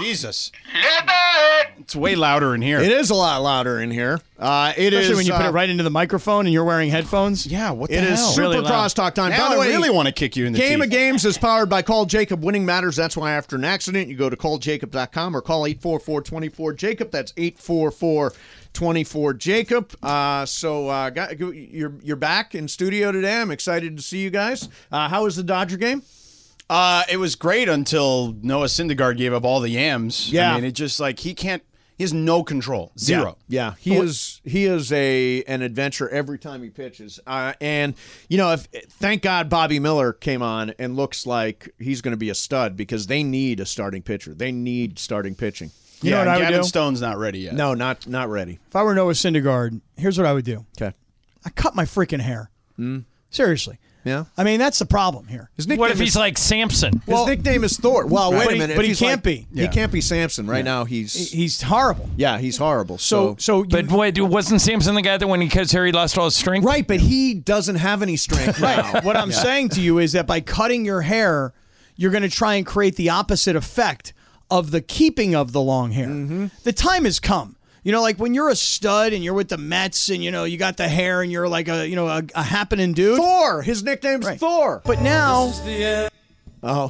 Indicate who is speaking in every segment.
Speaker 1: Jesus. It's way louder in here.
Speaker 2: It is a lot louder in here.
Speaker 3: Especially when you put it right into the microphone and you're wearing headphones.
Speaker 1: Yeah, what the
Speaker 2: It
Speaker 1: hell?
Speaker 2: is Super
Speaker 3: Really loud.
Speaker 2: Crosstalk time.
Speaker 1: Now
Speaker 2: By the
Speaker 1: I
Speaker 2: way,
Speaker 1: really want to kick you in the
Speaker 2: Game
Speaker 1: teeth.
Speaker 2: of Games is powered by Call Jacob. Winning matters. That's why after an accident, you go to calljacob.com or call 844-24-JACOB. That's 844-24-JACOB. You're back in studio today. I'm excited to see you guys. How was the Dodger game?
Speaker 1: It was great until Noah Syndergaard gave up all the yams.
Speaker 2: Yeah.
Speaker 1: I mean, it just like he has no control. Zero.
Speaker 2: Yeah. He is an adventure every time he pitches. And thank God Bobby Miller came on and looks like he's going to be a stud because they need a starting pitcher. They need starting pitching.
Speaker 3: You know what I would
Speaker 1: Gavin
Speaker 3: do?
Speaker 1: Stone's not ready yet.
Speaker 2: No, not ready.
Speaker 3: If I were Noah Syndergaard, here's what I would do.
Speaker 2: Okay.
Speaker 3: I cut my freaking hair. Seriously.
Speaker 2: Yeah.
Speaker 3: I mean, that's the problem here.
Speaker 2: His nickname
Speaker 4: What if
Speaker 2: is-
Speaker 4: he's like Samson?
Speaker 2: His nickname is Thor. Well, wait a minute.
Speaker 3: But
Speaker 2: If
Speaker 3: he
Speaker 2: he's
Speaker 3: can't
Speaker 2: like-
Speaker 3: be.
Speaker 2: He can't be Samson. Right now,
Speaker 3: He's horrible.
Speaker 2: he's horrible.
Speaker 3: So
Speaker 4: But wait, wasn't Samson the guy that when he cut his hair, he lost all his strength?
Speaker 2: right, but he doesn't have any strength now.
Speaker 3: what I'm saying to you is that by cutting your hair, you're going to try and create the opposite effect of the keeping of the long hair. The time has come. Like when you're a stud and you're with the Mets and you got the hair and you're like a happening dude.
Speaker 2: Thor. His nickname's Thor.
Speaker 3: But now
Speaker 2: Oh,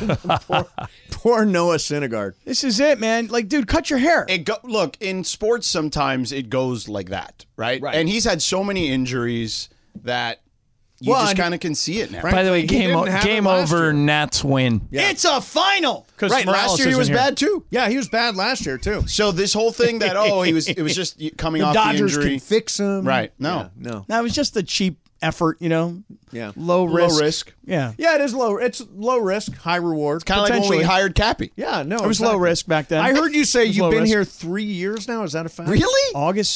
Speaker 2: poor Noah Syndergaard.
Speaker 3: this is it, man. Like, dude, cut your hair.
Speaker 1: Look, in sports, sometimes it goes like that, right?
Speaker 2: Right.
Speaker 1: And he's had so many injuries that you
Speaker 2: Well,
Speaker 1: just
Speaker 2: and-
Speaker 1: kind of can see it now.
Speaker 4: By the way,
Speaker 2: He
Speaker 4: game
Speaker 2: didn't have it
Speaker 4: game
Speaker 2: last
Speaker 4: over.
Speaker 2: year.
Speaker 4: Nats win.
Speaker 3: It's a final.
Speaker 1: Right, last year he was bad too.
Speaker 2: Yeah, he was bad last year too.
Speaker 1: So this whole thing that it was just coming
Speaker 2: The
Speaker 1: off
Speaker 2: Dodgers
Speaker 1: the injury.
Speaker 2: can fix him.
Speaker 1: Right. No.
Speaker 2: No.
Speaker 3: That was just a cheap effort,
Speaker 2: Yeah.
Speaker 3: low risk.
Speaker 1: Low risk.
Speaker 3: Yeah.
Speaker 2: Yeah, it is low. It's low risk, high reward.
Speaker 1: Kind of like when we
Speaker 3: Potentially.
Speaker 1: hired Cappy.
Speaker 2: Yeah, no.
Speaker 3: It was low risk back then.
Speaker 2: I heard you say
Speaker 3: It was
Speaker 2: you've
Speaker 3: low
Speaker 2: been
Speaker 3: risk.
Speaker 2: here 3 years now. Is that a fact?
Speaker 1: Really?
Speaker 3: August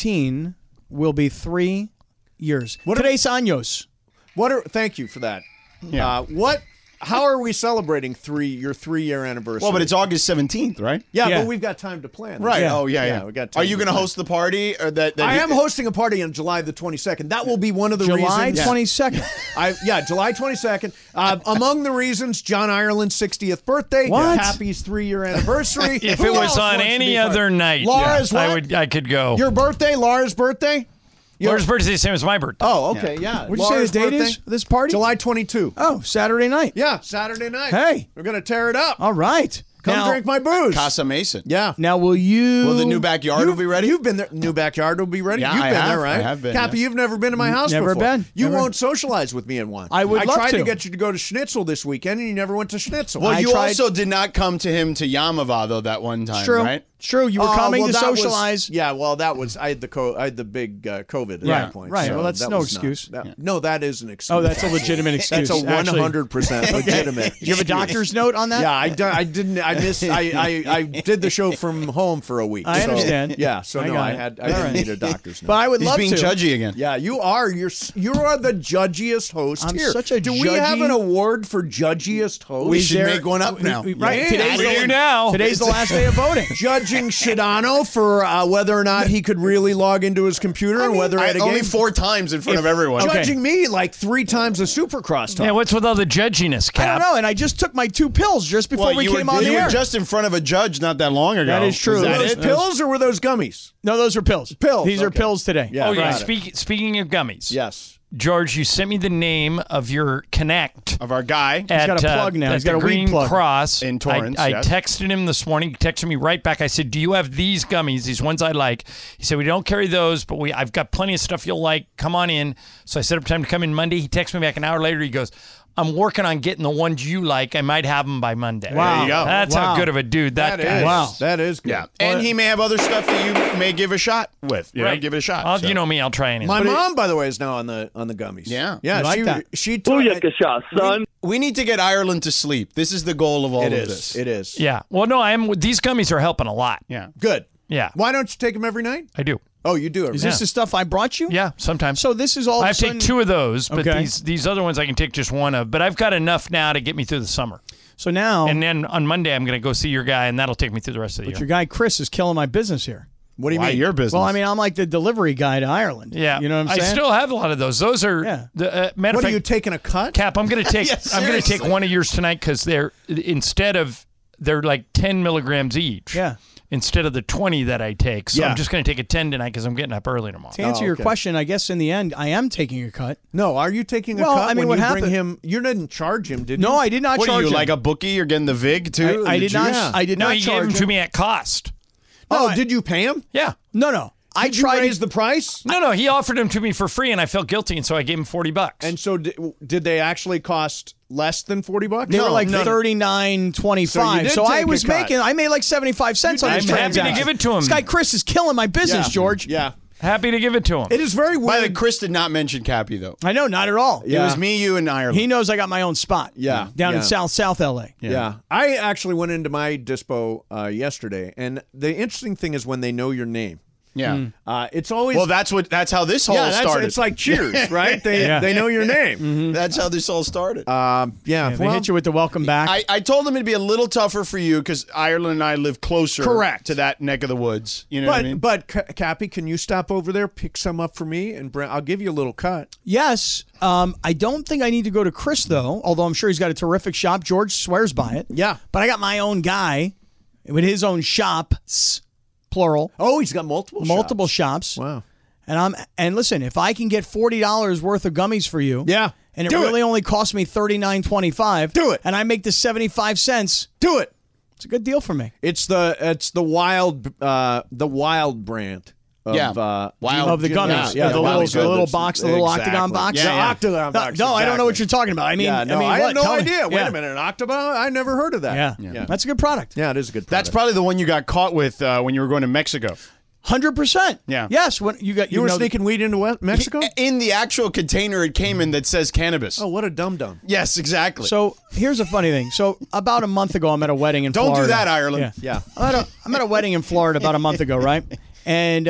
Speaker 3: 17 will be 3 years. Today's años.
Speaker 2: Thank you for that.
Speaker 1: Yeah.
Speaker 2: How are we celebrating your 3-year anniversary?
Speaker 1: Well, but it's August 17th, right?
Speaker 2: Yeah,
Speaker 3: Yeah.
Speaker 2: but we've got time to plan.
Speaker 1: Right.
Speaker 3: Yeah.
Speaker 1: Oh, yeah.
Speaker 2: we got time
Speaker 1: Are you
Speaker 2: to
Speaker 1: going to
Speaker 2: plan.
Speaker 1: host the party? Or that
Speaker 2: I am hosting a party on July the 22nd. That will be one of the
Speaker 3: July
Speaker 2: reasons.
Speaker 3: 22nd.
Speaker 2: July 22nd. Among the reasons, John Ireland's 60th birthday.
Speaker 3: What?
Speaker 2: Happy's 3-year anniversary.
Speaker 4: If
Speaker 2: Who
Speaker 4: it was
Speaker 2: else
Speaker 4: on
Speaker 2: wants to
Speaker 4: any
Speaker 2: be part-
Speaker 4: other night,
Speaker 2: Laura's what?
Speaker 4: I could go.
Speaker 2: Your birthday, Laura's birthday?
Speaker 4: Laura's birthday is the same as my birthday.
Speaker 2: Oh, okay, yeah.
Speaker 3: What'd you say the date is for this party?
Speaker 2: July 22.
Speaker 3: Oh, Saturday night.
Speaker 2: Yeah, Saturday night.
Speaker 3: Hey.
Speaker 2: We're going to tear it up.
Speaker 3: All right.
Speaker 2: Come drink my booze.
Speaker 1: Casa Mason.
Speaker 2: Yeah.
Speaker 3: Now, will you...
Speaker 1: Will the new backyard will be ready?
Speaker 2: You've been there. New backyard will be ready.
Speaker 1: Yeah,
Speaker 2: You've
Speaker 1: I
Speaker 2: been
Speaker 1: have.
Speaker 2: there, right?
Speaker 1: I have been,
Speaker 2: Cappy,
Speaker 1: yes.
Speaker 2: you've never been to my house
Speaker 3: Never
Speaker 2: before.
Speaker 3: been.
Speaker 2: You
Speaker 3: Never.
Speaker 2: won't socialize with me in one.
Speaker 3: I would
Speaker 2: I
Speaker 3: love
Speaker 2: tried to
Speaker 3: to.
Speaker 2: get you to go to Schnitzel this weekend, and you never went to Schnitzel.
Speaker 1: Well,
Speaker 3: I
Speaker 1: you
Speaker 3: tried-
Speaker 1: also did not come to him to Yamava, though, that one time,
Speaker 3: It's true.
Speaker 1: right?
Speaker 3: It's true. You were
Speaker 2: Oh,
Speaker 3: coming
Speaker 2: well,
Speaker 3: to
Speaker 2: that was-
Speaker 3: socialize.
Speaker 2: that was I had the big COVID at
Speaker 3: Right,
Speaker 2: that point.
Speaker 3: right.
Speaker 2: so
Speaker 3: Well, that's
Speaker 2: that
Speaker 3: no
Speaker 2: was not-
Speaker 3: excuse.
Speaker 2: No, that is an excuse.
Speaker 3: Oh, that's a legitimate excuse.
Speaker 2: That's a
Speaker 3: actually.
Speaker 2: 100% legitimate.
Speaker 3: Do you have a doctor's note on that?
Speaker 2: Yeah, I didn't. I missed. I did the show from home for a week.
Speaker 3: I
Speaker 2: so-
Speaker 3: understand.
Speaker 2: Yeah, so
Speaker 3: I
Speaker 2: no,
Speaker 3: got
Speaker 2: I
Speaker 3: it.
Speaker 2: had. I
Speaker 3: All
Speaker 2: didn't
Speaker 3: right.
Speaker 2: need a doctor's note.
Speaker 3: But I would
Speaker 1: He's
Speaker 3: love
Speaker 1: being
Speaker 3: to.
Speaker 1: judgy again.
Speaker 2: Yeah, you are. You are the judgiest host
Speaker 3: I'm
Speaker 2: here.
Speaker 3: such a
Speaker 2: Do we have
Speaker 3: judgy-
Speaker 2: an award for judgiest host?
Speaker 1: We should make one up now.
Speaker 3: Right.
Speaker 2: Yeah.
Speaker 3: Today's
Speaker 4: We
Speaker 3: the-
Speaker 4: do now.
Speaker 3: Today's the last day of voting.
Speaker 2: Judging Shadano for whether or not he could really log into his computer and whether at a
Speaker 1: only
Speaker 2: game.
Speaker 1: 4 times in front of everyone.
Speaker 3: Okay.
Speaker 2: Judging me like 3 times a Supercross time.
Speaker 4: Yeah, what's with all the judginess,
Speaker 3: I
Speaker 4: Cap?
Speaker 3: don't know, and I just took my 2 pills just before
Speaker 1: Well,
Speaker 3: we
Speaker 1: you
Speaker 3: came
Speaker 1: were,
Speaker 3: on the
Speaker 1: you
Speaker 3: air.
Speaker 1: were just in front of a judge not that long ago.
Speaker 3: That is true.
Speaker 1: Was
Speaker 2: Were
Speaker 1: that
Speaker 2: those
Speaker 1: it?
Speaker 2: pills or were those gummies?
Speaker 3: No, those are pills.
Speaker 2: Pills,
Speaker 3: These are
Speaker 2: okay.
Speaker 3: pills today.
Speaker 2: Yeah.
Speaker 4: Oh, yeah.
Speaker 2: got it.
Speaker 4: Speaking of gummies,
Speaker 2: Yes.
Speaker 4: George, you sent me the name of your Connect.
Speaker 1: Of our guy.
Speaker 4: At,
Speaker 3: got a plug now.
Speaker 4: at
Speaker 3: He's got
Speaker 4: the
Speaker 3: a weed
Speaker 4: Green
Speaker 3: plug.
Speaker 4: Cross
Speaker 1: In Torrance,
Speaker 4: I
Speaker 1: yes.
Speaker 4: texted him this morning. He texted me right back. I said, "Do you have these gummies? These ones I like?" He said, "We don't carry those, but I've got plenty of stuff you'll like. Come on in." So I set up time to come in Monday. He texted me back an hour later. He goes, "I'm working on getting the ones you like. I might have them by Monday."
Speaker 3: Wow.
Speaker 1: There you go.
Speaker 4: That's
Speaker 3: Wow.
Speaker 4: how good of a dude that guy is.
Speaker 3: Wow.
Speaker 2: That is good.
Speaker 1: Yeah. And he may have other stuff that you may give a shot with. You know,
Speaker 4: Right.
Speaker 1: give it a shot.
Speaker 4: Well,
Speaker 1: so.
Speaker 4: you know me. I'll try anything.
Speaker 2: My mom, by the way, is now on the gummies.
Speaker 1: Yeah.
Speaker 2: Yeah.
Speaker 3: You like that?
Speaker 2: She told
Speaker 5: Booyaka shot, son.
Speaker 1: We need to get Ireland to sleep. This is the goal of all
Speaker 2: It
Speaker 1: of
Speaker 2: is.
Speaker 1: this.
Speaker 2: It is.
Speaker 4: Yeah. Well, no, these gummies are helping a lot.
Speaker 1: Yeah.
Speaker 2: Good.
Speaker 4: Yeah.
Speaker 2: Why don't you take them every night?
Speaker 4: I do.
Speaker 2: Oh, you do. Every
Speaker 3: Is
Speaker 2: night.
Speaker 3: this the stuff I brought you?
Speaker 4: Yeah, sometimes.
Speaker 3: So this is all
Speaker 4: I
Speaker 3: of a
Speaker 4: have to
Speaker 3: sudden...
Speaker 4: take 2 of those, but
Speaker 3: Okay.
Speaker 4: these other ones I can take just 1 of. But I've got enough now to get me through the summer.
Speaker 3: So now,
Speaker 4: And then on Monday, I'm going to go see your guy, and that'll take me through the rest of the
Speaker 3: but
Speaker 4: year.
Speaker 3: your guy Chris is killing my business here.
Speaker 2: What do you
Speaker 1: Why
Speaker 2: mean?
Speaker 1: your business?
Speaker 3: Well, I mean, I'm like the delivery guy to Ireland.
Speaker 4: Yeah,
Speaker 3: You know what I'm saying?
Speaker 4: I still have a lot of those. Those are
Speaker 3: Yeah.
Speaker 4: the matter of
Speaker 2: What are
Speaker 4: fact.
Speaker 2: you taking a cut?
Speaker 4: Cap, I'm going to take.
Speaker 1: Yeah,
Speaker 4: I'm going to take
Speaker 1: seriously.
Speaker 4: one of yours tonight because they're instead of they're like 10 milligrams each.
Speaker 3: Yeah.
Speaker 4: Instead of the 20 that I take. So
Speaker 2: Yeah.
Speaker 4: I'm just going to take a 10 tonight because I'm getting up early tomorrow.
Speaker 3: To answer your
Speaker 2: okay.
Speaker 3: question, I guess in the end, I am taking a cut.
Speaker 2: No, are you taking a
Speaker 3: Well,
Speaker 2: cut
Speaker 3: I mean,
Speaker 2: when
Speaker 3: what
Speaker 2: you bring
Speaker 3: happened-
Speaker 2: him? You didn't charge him, did you?
Speaker 3: No, I did not
Speaker 1: What
Speaker 3: charge
Speaker 1: are you,
Speaker 3: him.
Speaker 1: like a bookie? You're getting the VIG too?
Speaker 3: I
Speaker 1: The
Speaker 3: did not.
Speaker 1: juice?
Speaker 2: Yeah.
Speaker 3: I did
Speaker 4: No,
Speaker 3: not
Speaker 4: he gave
Speaker 3: charge
Speaker 4: them to
Speaker 3: him.
Speaker 4: me at cost.
Speaker 2: Oh,
Speaker 3: I-
Speaker 2: did you pay him?
Speaker 4: Yeah.
Speaker 3: No. I
Speaker 2: Did you
Speaker 3: tried
Speaker 2: raise the price?
Speaker 4: No, he offered them to me for free, and I felt guilty, and so I gave him $40.
Speaker 2: And so did they actually cost less than $40?
Speaker 3: They were like
Speaker 2: no.
Speaker 3: $39.25.
Speaker 2: So you did
Speaker 3: I
Speaker 2: take
Speaker 3: was
Speaker 2: a cut.
Speaker 3: making. I made like 75 cents on
Speaker 2: did.
Speaker 3: this
Speaker 4: I'm happy to
Speaker 3: transaction.
Speaker 4: give it to him.
Speaker 3: This guy Chris is killing my business, George.
Speaker 2: Yeah.
Speaker 4: Happy to give it to him.
Speaker 2: It is very
Speaker 1: By the
Speaker 2: weird.
Speaker 1: way, Chris did not mention Cappy though.
Speaker 3: I know, not at all.
Speaker 2: Yeah.
Speaker 1: It was me, you, and Ireland.
Speaker 3: He knows I got my own spot.
Speaker 2: Yeah,
Speaker 3: Down
Speaker 2: yeah.
Speaker 3: in South LA.
Speaker 2: Yeah. I actually went into my dispo yesterday, and the interesting thing is when they know your name.
Speaker 1: Yeah.
Speaker 2: It's always
Speaker 1: Well, that's how this all started.
Speaker 2: It's like Cheers, right? They
Speaker 3: Yeah.
Speaker 2: they know your name.
Speaker 1: That's how this all started.
Speaker 2: Yeah,
Speaker 3: They hit you with the welcome back.
Speaker 1: I told him it'd be a little tougher for you because Ireland and I live closer
Speaker 2: Correct.
Speaker 1: to that neck of the woods. You know what I mean?
Speaker 2: but Cappy, can you stop over there, pick some up for me, and I'll give you a little cut.
Speaker 3: Yes. I don't think I need to go to Chris, though, although I'm sure he's got a terrific shop. George swears by it.
Speaker 2: Yeah.
Speaker 3: But I got my own guy with his own shop, plural,
Speaker 2: Oh, he's got multiple
Speaker 3: shops.
Speaker 2: Wow.
Speaker 3: And listen, if I can get $40 worth of gummies for you,
Speaker 2: Yeah.
Speaker 3: and it
Speaker 2: Do
Speaker 3: really only cost me $39.25,
Speaker 2: Do it.
Speaker 3: and I make the 75 cents,
Speaker 2: Do it.
Speaker 3: it's a good deal for me.
Speaker 2: It's the wild brand. Of,
Speaker 1: Yeah. Wild
Speaker 3: Of the gummies,
Speaker 2: Yeah,
Speaker 3: the little box, the little
Speaker 2: Exactly.
Speaker 3: octagon box.
Speaker 2: The
Speaker 1: Yeah.
Speaker 2: octagon box.
Speaker 3: No, I don't know what
Speaker 2: exactly.
Speaker 3: you're talking about. I mean,
Speaker 2: Yeah, no,
Speaker 3: I mean,
Speaker 2: I
Speaker 3: what?
Speaker 2: had no
Speaker 3: Tell me.
Speaker 2: idea. Wait
Speaker 3: Yeah.
Speaker 2: a minute, an octagon? I never heard of that.
Speaker 3: Yeah. That's a good product.
Speaker 2: Yeah, it is a good product.
Speaker 1: That's probably the one you got caught with when you were going to Mexico.
Speaker 3: 100%.
Speaker 1: Yeah.
Speaker 3: Yes. When you got
Speaker 2: you were
Speaker 3: know,
Speaker 2: sneaking weed into Mexico?
Speaker 1: In the actual container it came in that says cannabis.
Speaker 2: Oh, what a dum-dum.
Speaker 1: Yes, exactly.
Speaker 3: So here's a funny thing. So about a month ago, I'm at a wedding in
Speaker 1: Don't
Speaker 3: Florida.
Speaker 1: do that, Ireland.
Speaker 2: Yeah.
Speaker 3: I'm at a wedding in Florida about a month ago, right? And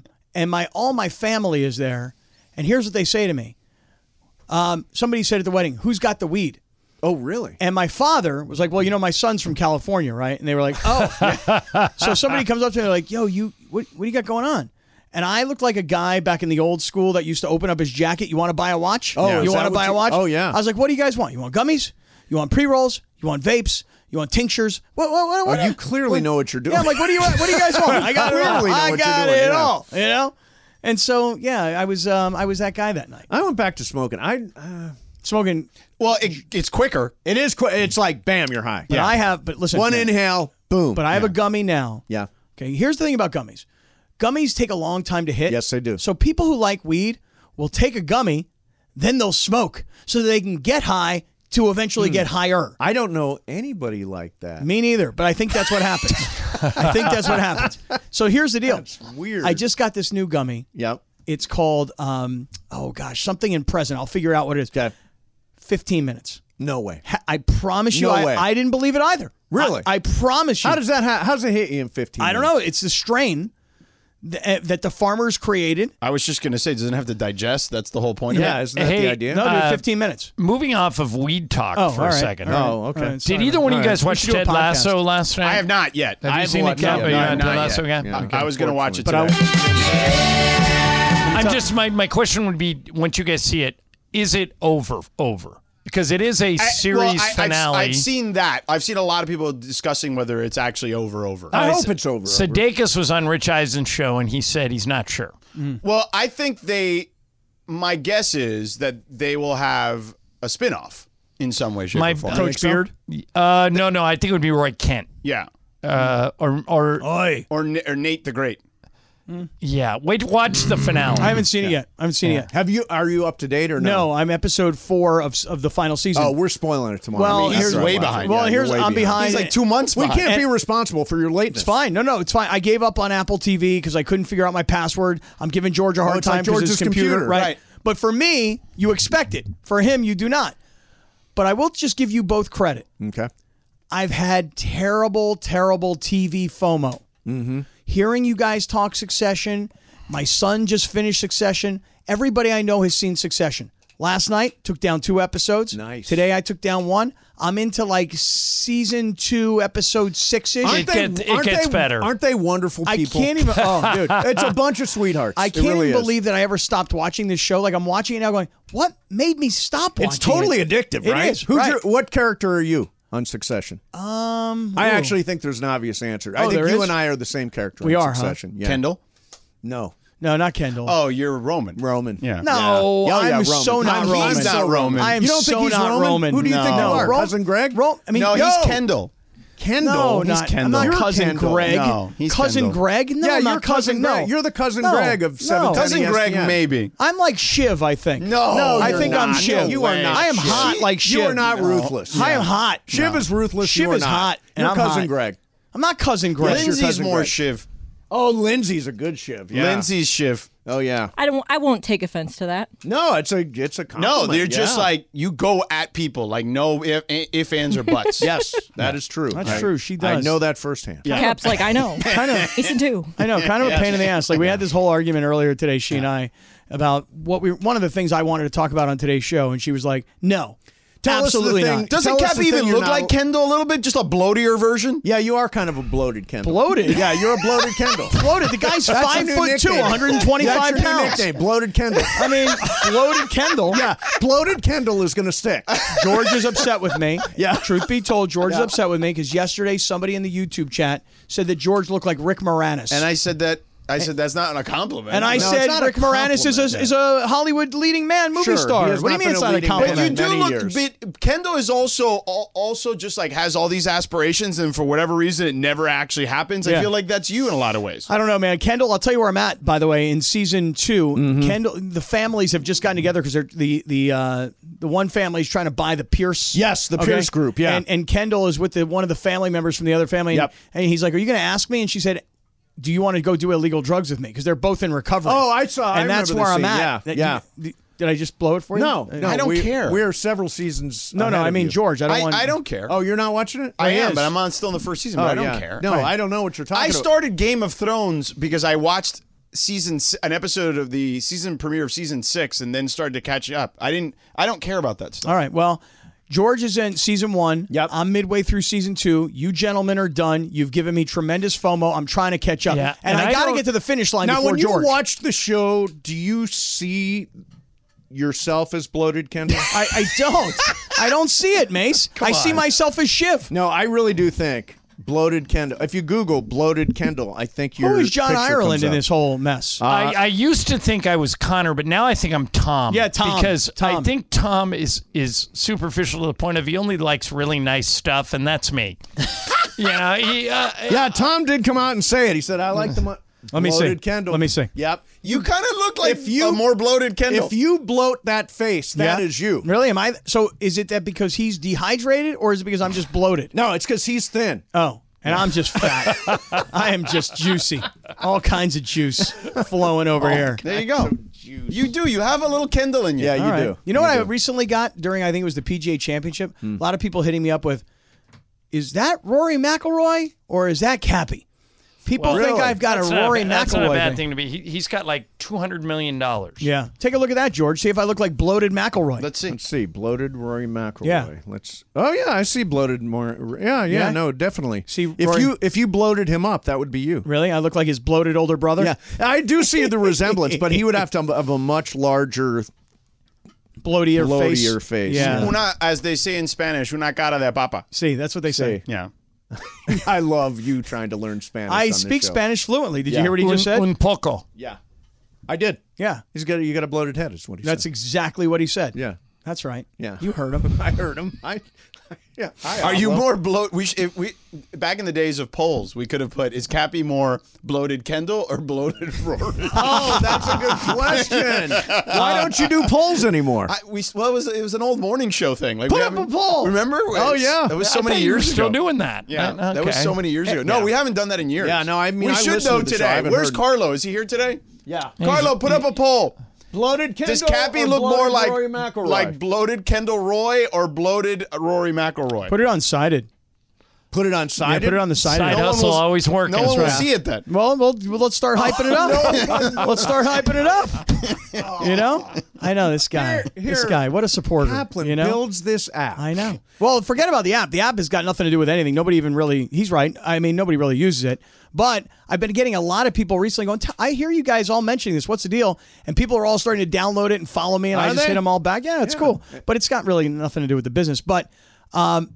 Speaker 3: all my family is there. And here's what they say to me. Somebody said at the wedding, "Who's got the weed?"
Speaker 2: Oh, really?
Speaker 3: And my father was like, "Well, my son's from California, right?" And they were like, "Oh." So somebody comes up to me like, "Yo, what do you got going on?" And I looked like a guy back in the old school that used to open up his jacket. You want to buy a watch?
Speaker 2: Oh, is
Speaker 3: you
Speaker 2: that
Speaker 3: want to
Speaker 2: what
Speaker 3: buy a
Speaker 2: you-
Speaker 3: watch?
Speaker 2: oh, yeah.
Speaker 3: I was like, "What do you guys want? You want gummies? You want pre-rolls? You want vapes? You want tinctures? What?
Speaker 2: Oh, you clearly know what you're doing.
Speaker 3: Yeah, I'm like, what do you guys want? I got it all.
Speaker 2: Clearly know
Speaker 3: I
Speaker 2: what you're
Speaker 3: got
Speaker 2: doing,
Speaker 3: it
Speaker 2: yeah.
Speaker 3: all. And so I was that guy that night
Speaker 2: I went back to smoking.
Speaker 3: smoking.
Speaker 1: well, it's quicker.
Speaker 2: It is. It's like bam, you're high.
Speaker 3: But listen,
Speaker 2: One inhale, boom.
Speaker 3: But I have a gummy now.
Speaker 2: Yeah.
Speaker 3: Okay. Here's the thing about gummies. Gummies take a long time to hit.
Speaker 2: Yes, they do.
Speaker 3: So people who like weed will take a gummy, then they'll smoke so that they can get high to eventually get higher.
Speaker 2: I don't know anybody like that.
Speaker 3: Me neither, but I think that's what happens. I think that's what happens. So here's the deal.
Speaker 2: That's weird.
Speaker 3: I just got this new gummy.
Speaker 2: Yep.
Speaker 3: It's called, something in present. I'll figure out what it is.
Speaker 2: Okay.
Speaker 3: 15 minutes.
Speaker 2: No way.
Speaker 3: I promise you,
Speaker 2: No way.
Speaker 3: I didn't believe it either.
Speaker 2: Really?
Speaker 3: I promise you.
Speaker 2: How does that? How does it hit you in 15?
Speaker 3: I don't know. It's the strain that the farmers created.
Speaker 1: I was just going to say, doesn't it have to digest? That's the whole point
Speaker 2: Yeah,
Speaker 1: of it.
Speaker 2: isn't that
Speaker 4: Hey,
Speaker 2: the idea?
Speaker 3: No, dude, 15 minutes.
Speaker 4: Moving off of weed talk
Speaker 3: Oh,
Speaker 4: for
Speaker 3: all
Speaker 4: a
Speaker 3: right.
Speaker 4: second.
Speaker 2: Oh, okay.
Speaker 3: All right,
Speaker 4: Did
Speaker 3: sorry.
Speaker 4: either one of you
Speaker 3: All
Speaker 4: guys
Speaker 3: right.
Speaker 4: watch
Speaker 3: We should do a
Speaker 4: Ted Lasso
Speaker 3: podcast.
Speaker 4: last night?
Speaker 1: I have not yet.
Speaker 4: Have you
Speaker 2: I've
Speaker 4: seen it,
Speaker 2: watched-
Speaker 4: Cap?
Speaker 2: no,
Speaker 4: Are you
Speaker 2: no,
Speaker 4: on
Speaker 2: not
Speaker 4: Ted Lasso
Speaker 2: yet.
Speaker 4: again?
Speaker 2: Yeah.
Speaker 1: I was going to watch it
Speaker 3: But
Speaker 1: today.
Speaker 4: I'm just my question would be, once you guys see it, is it over? Because it is a series finale.
Speaker 1: I've seen that. I've seen a lot of people discussing whether it's actually over.
Speaker 2: I hope it's over.
Speaker 4: Sudeikis was on Rich Eisen's show, and he said he's not sure.
Speaker 1: Well, I think my guess is that they will have a spinoff in some way, shape, or form.
Speaker 3: Coach Beard.
Speaker 4: No, I think it would be Roy Kent.
Speaker 1: Yeah.
Speaker 4: Or
Speaker 3: Oi.
Speaker 1: Or Nate the Great.
Speaker 4: yeah. Wait, watch the finale.
Speaker 3: I haven't seen it yet.
Speaker 2: Are you up to date or no?
Speaker 3: No, I'm episode 4 of the final season.
Speaker 2: Oh, we're spoiling it tomorrow.
Speaker 3: Well,
Speaker 2: I mean,
Speaker 3: here's-
Speaker 2: that's
Speaker 1: way
Speaker 2: right.
Speaker 1: behind.
Speaker 3: Well,
Speaker 2: Yeah,
Speaker 3: here's
Speaker 2: you're way
Speaker 3: I'm behind.
Speaker 1: He's like 2 months
Speaker 2: We
Speaker 1: behind.
Speaker 2: can't be responsible for your lateness.
Speaker 3: It's fine. No, it's fine. I gave up on Apple TV because I couldn't figure out my password. I'm giving George a hard
Speaker 2: it's like
Speaker 3: time because his
Speaker 2: George's
Speaker 3: computer.
Speaker 2: computer.
Speaker 3: Right.
Speaker 1: Right.
Speaker 3: But for me, you expect it. For him, you do not. But I will just give you both credit.
Speaker 2: Okay.
Speaker 3: I've had terrible TV FOMO. Mm-hmm. Hearing you guys talk Succession. My son just finished Succession. Everybody I know has seen Succession. Last night, took down 2 episodes.
Speaker 2: Nice.
Speaker 3: Today, I took down 1. I'm into like season 2, episode 6-ish.
Speaker 4: It gets better.
Speaker 2: Aren't they wonderful
Speaker 3: I
Speaker 2: people?
Speaker 3: can't even. Oh, dude.
Speaker 2: It's a bunch of sweethearts.
Speaker 3: I
Speaker 2: It
Speaker 3: can't
Speaker 2: really
Speaker 3: even
Speaker 2: is.
Speaker 3: believe that I ever stopped watching this show. Like, I'm watching it now going, what made me stop watching
Speaker 2: It's totally
Speaker 3: it?
Speaker 2: addictive,
Speaker 3: It
Speaker 2: right?
Speaker 3: is, right.
Speaker 2: What character are you? on Succession?
Speaker 3: I
Speaker 2: I actually think there's an obvious answer. I think
Speaker 3: there
Speaker 2: you
Speaker 3: is?
Speaker 2: and I are the same character
Speaker 3: We
Speaker 2: on
Speaker 3: are, huh?
Speaker 2: Succession. Yeah.
Speaker 1: Kendall?
Speaker 2: No.
Speaker 3: No, not Kendall.
Speaker 1: Oh, you're Roman.
Speaker 2: Roman.
Speaker 1: Yeah.
Speaker 3: No,
Speaker 2: Yeah. Oh, yeah,
Speaker 3: I'm
Speaker 2: Roman.
Speaker 3: so not
Speaker 2: He's
Speaker 3: Roman.
Speaker 1: not Roman.
Speaker 3: I am
Speaker 2: You don't
Speaker 3: so
Speaker 2: think he's
Speaker 3: not
Speaker 2: Roman? Who do you think
Speaker 1: No.
Speaker 2: you are?
Speaker 3: Ro-
Speaker 2: Cousin Greg?
Speaker 3: I mean,
Speaker 1: No,
Speaker 2: No.
Speaker 1: he's Kendall.
Speaker 2: Kendall.
Speaker 3: No,
Speaker 1: He's
Speaker 3: not, I'm
Speaker 1: Kendall.
Speaker 3: not
Speaker 2: You're
Speaker 3: cousin
Speaker 2: Kendall.
Speaker 3: Greg.
Speaker 1: No, he's
Speaker 3: cousin
Speaker 1: Kendall.
Speaker 3: Greg? No,
Speaker 2: Yeah,
Speaker 3: I'm
Speaker 2: you're
Speaker 3: not cousin.
Speaker 2: Greg.
Speaker 3: No,
Speaker 2: You're the cousin
Speaker 3: No.
Speaker 2: Greg of
Speaker 3: No.
Speaker 2: 710
Speaker 1: Cousin Greg,
Speaker 2: ESPN.
Speaker 1: maybe.
Speaker 3: I'm like Shiv, I think.
Speaker 1: No,
Speaker 3: I
Speaker 2: you're
Speaker 3: think I'm
Speaker 2: not.
Speaker 3: Shiv.
Speaker 2: You are not
Speaker 3: I am
Speaker 2: Shiv.
Speaker 3: hot like Shiv.
Speaker 2: You are not ruthless.
Speaker 3: I am hot.
Speaker 2: Shiv is ruthless.
Speaker 3: Shiv
Speaker 2: you are
Speaker 3: is
Speaker 2: not.
Speaker 3: hot, and
Speaker 2: You're
Speaker 3: I'm
Speaker 2: cousin
Speaker 3: hot.
Speaker 2: Greg.
Speaker 3: I'm not cousin Greg.
Speaker 2: Yes, you're
Speaker 1: Lindsay's
Speaker 2: cousin
Speaker 1: more
Speaker 2: Greg.
Speaker 1: Shiv.
Speaker 2: Oh, Lindsay's a good Shiv. Yeah.
Speaker 1: Lindsay's Shiv.
Speaker 2: Oh yeah.
Speaker 5: I won't take offense to that.
Speaker 2: No, it's a compliment.
Speaker 1: No, they're just
Speaker 2: yeah.
Speaker 1: like, you go at people, like no if ands, or buts.
Speaker 2: Yes, that is true.
Speaker 3: That's true. She does.
Speaker 2: I know that firsthand.
Speaker 5: Cap's like, I know.
Speaker 3: Kind of.
Speaker 5: Listen too.
Speaker 3: I know, kind of a pain in the ass. Like we had this whole argument earlier today, she and I, about one of the things I wanted to talk about on today's show, and she was like, "No,
Speaker 2: Tell us the
Speaker 3: absolutely
Speaker 2: thing-
Speaker 3: not."
Speaker 1: Doesn't
Speaker 2: Tell us
Speaker 1: Cap
Speaker 2: the
Speaker 1: even
Speaker 2: thing you're
Speaker 1: look
Speaker 2: not-
Speaker 1: like Kendall a little bit? Just a bloatier version?
Speaker 2: Yeah, you are kind of a bloated Kendall.
Speaker 3: Bloated?
Speaker 2: Yeah, you're a bloated Kendall.
Speaker 3: Bloated. The guy's
Speaker 2: That's
Speaker 3: 5'2",
Speaker 2: your new nickname.
Speaker 3: 125
Speaker 2: That's your new
Speaker 3: pounds.
Speaker 2: nickname, bloated Kendall.
Speaker 3: I mean, bloated Kendall.
Speaker 2: Yeah, bloated Kendall is going to stick.
Speaker 3: George is upset with me.
Speaker 2: Yeah.
Speaker 3: Truth be told, George is upset with me because yesterday somebody in the YouTube chat said that George looked like Rick Moranis.
Speaker 1: And I said that's not a compliment.
Speaker 3: And I
Speaker 2: No,
Speaker 3: said
Speaker 2: it's not a
Speaker 3: Rick Moranis
Speaker 2: compliment.
Speaker 3: is a Hollywood leading man movie
Speaker 2: Sure,
Speaker 3: star.
Speaker 2: he has
Speaker 3: What do you
Speaker 2: not
Speaker 3: mean it's
Speaker 2: been a
Speaker 3: not a
Speaker 2: leading man.
Speaker 1: But
Speaker 3: compliment?
Speaker 1: you do
Speaker 2: many
Speaker 1: look.
Speaker 2: years.
Speaker 1: But Kendall is also just like has all these aspirations, and for whatever reason, it never actually happens.
Speaker 3: Yeah.
Speaker 1: I feel like that's you in a lot of ways.
Speaker 3: I don't know, man. Kendall, I'll tell you where I'm at, by the way. In season 2,
Speaker 2: Mm-hmm.
Speaker 3: Kendall, the families have just gotten together because the one family is trying to buy the Pierce.
Speaker 2: Yes, the Pierce group, yeah.
Speaker 3: And Kendall is with one of the family members from the other family.
Speaker 2: Yep.
Speaker 3: And he's like, "Are you going to ask me?" And she said, "Do you want to go do illegal drugs with me?" Because they're both in recovery.
Speaker 2: Oh, I saw.
Speaker 3: And that's where I'm at.
Speaker 2: Yeah.
Speaker 3: Did I just blow it for you?
Speaker 2: No,
Speaker 1: I don't care.
Speaker 2: We're several seasons.
Speaker 3: No,
Speaker 2: ahead
Speaker 3: I
Speaker 2: of
Speaker 3: mean
Speaker 2: you.
Speaker 3: George. I don't want.
Speaker 1: I don't care.
Speaker 2: Oh, you're not watching it?
Speaker 1: I am,
Speaker 3: is.
Speaker 1: but I'm still in the first season. But I don't care.
Speaker 2: No, I don't know what you're talking
Speaker 1: I
Speaker 2: about.
Speaker 1: started Game of Thrones because I watched an episode of the season premiere of season 6, and then started to catch up. I don't care about that stuff.
Speaker 3: All right. Well, George is in season 1.
Speaker 2: Yep.
Speaker 3: I'm midway through season 2. You gentlemen are done. You've given me tremendous FOMO. I'm trying to catch up.
Speaker 4: Yeah,
Speaker 3: And
Speaker 4: and
Speaker 3: I got to
Speaker 4: don't-
Speaker 3: get to the finish line
Speaker 2: Now,
Speaker 3: before
Speaker 2: when
Speaker 3: George.
Speaker 2: you watch the show, do you see yourself as bloated Kendall?
Speaker 3: I don't. I don't see it, Mace. I see myself as Shiv.
Speaker 2: No, I really do think bloated Kendall. If you Google bloated Kendall, I think your
Speaker 3: Who is John
Speaker 2: picture
Speaker 3: Ireland
Speaker 2: comes
Speaker 3: in
Speaker 2: up.
Speaker 3: this whole mess?
Speaker 4: I used to think I was Connor, but now I think I'm Tom.
Speaker 3: Yeah, Tom.
Speaker 4: Because I
Speaker 3: Tom.
Speaker 4: think Tom is superficial to the point of he only likes really nice stuff, and that's me. You know,
Speaker 2: Yeah, Tom did come out and say it. He said, "I like the
Speaker 3: Let me see.
Speaker 2: bloated Kendall."
Speaker 3: Let me see.
Speaker 2: Yep.
Speaker 1: You kind of look like
Speaker 2: If you-
Speaker 1: a more bloated Kendall.
Speaker 2: If you bloat that face, that is you.
Speaker 3: Really? Am I? So is it that because he's dehydrated, or is it because I'm just bloated?
Speaker 2: No, it's because he's thin.
Speaker 3: Oh, and I'm just fat. I am just juicy. All kinds of juice flowing over here.
Speaker 1: There you go. You do. You have a little Kendall in you.
Speaker 2: Yeah, you
Speaker 3: All right.
Speaker 2: do.
Speaker 3: You know what I recently got during, I think it was the PGA Championship? A lot of people hitting me up with, is that Rory McIlroy or is that Cappy? People think I've got a Rory McIlroy
Speaker 4: That's not a bad thing to be. He's got like $200 million.
Speaker 3: Yeah. Take a look at that, George. See if I look like bloated McIlroy.
Speaker 1: Let's see.
Speaker 2: Let's see, bloated Rory McIlroy.
Speaker 3: Yeah.
Speaker 2: Oh yeah, I see bloated more. Yeah,
Speaker 3: Yeah?
Speaker 2: no, definitely.
Speaker 3: See,
Speaker 2: if
Speaker 3: Rory-
Speaker 2: if you bloated him up, that would be you.
Speaker 3: Really? I look like his bloated older brother?
Speaker 2: Yeah, I do see the resemblance, but he would have to have a much larger.
Speaker 3: Bloatier
Speaker 2: face.
Speaker 3: Yeah.
Speaker 1: Una, as they say in Spanish, una cara de papa.
Speaker 3: See, that's what they say.
Speaker 2: See.
Speaker 1: Yeah.
Speaker 2: I love you trying to learn Spanish.
Speaker 3: I
Speaker 2: on this
Speaker 3: speak
Speaker 2: show.
Speaker 3: Spanish fluently. Did you
Speaker 2: Yeah.
Speaker 3: hear what he just said?
Speaker 4: Un poco.
Speaker 2: Yeah, I did.
Speaker 3: Yeah.
Speaker 2: You got a bloated head. Is what he
Speaker 3: That's
Speaker 2: said.
Speaker 3: exactly what he said.
Speaker 2: Yeah.
Speaker 3: That's right.
Speaker 2: Yeah.
Speaker 3: You heard him.
Speaker 2: I heard him.
Speaker 1: Are you more bloated? If we back in the days of polls, we could have put: is Cappy more bloated Kendall or bloated Rory?
Speaker 2: Oh, that's a good question. Why don't you do polls anymore?
Speaker 1: It was an old morning show thing. Like
Speaker 2: Put
Speaker 1: we
Speaker 2: up a
Speaker 1: haven't-
Speaker 2: poll.
Speaker 1: Remember?
Speaker 2: Oh, yeah.
Speaker 1: that was
Speaker 4: I
Speaker 1: so
Speaker 4: thought
Speaker 1: many
Speaker 4: you were
Speaker 1: years
Speaker 4: still
Speaker 1: ago.
Speaker 4: doing that.
Speaker 1: Yeah, that was
Speaker 4: Okay.
Speaker 1: so many years ago. No, we haven't done that in years.
Speaker 2: Yeah, no, I mean,
Speaker 1: we
Speaker 2: I
Speaker 1: should
Speaker 2: listened
Speaker 1: know
Speaker 2: to the show. I
Speaker 1: today.
Speaker 2: haven't
Speaker 1: Where's
Speaker 2: heard-
Speaker 1: Carlo? Is he here today?
Speaker 2: Yeah.
Speaker 1: Carlo, put up a poll.
Speaker 2: Bloated Kendall.
Speaker 1: Does Cappy
Speaker 2: or
Speaker 1: look more
Speaker 2: bloated
Speaker 1: like
Speaker 2: Rory McIlroy?
Speaker 1: like bloated Kendall Roy or bloated Rory McIlroy?
Speaker 3: Put it on sided.
Speaker 2: Put it on
Speaker 3: Yeah,
Speaker 2: sided?
Speaker 3: put it on the sided.
Speaker 4: Side
Speaker 1: No one
Speaker 4: hustle
Speaker 1: will-
Speaker 4: always working.
Speaker 1: No one will
Speaker 3: right.
Speaker 1: see it then.
Speaker 3: Well, let's start hyping it up. Let's start hyping it up. You know? I know this guy. This
Speaker 2: Here.
Speaker 3: guy. What a supporter.
Speaker 2: Kaplan
Speaker 3: you know?
Speaker 2: builds this app.
Speaker 3: I know. Well, forget about the app. The app has got nothing to do with anything. Nobody even really, he's right. I mean, nobody really uses it. But I've been getting a lot of people recently going, I hear you guys all mentioning this. What's the deal? And people are all starting to download it and follow me, and
Speaker 2: Are
Speaker 3: I just
Speaker 2: they?
Speaker 3: hit them all back. Yeah, it's cool. But it's got really nothing to do with the business. But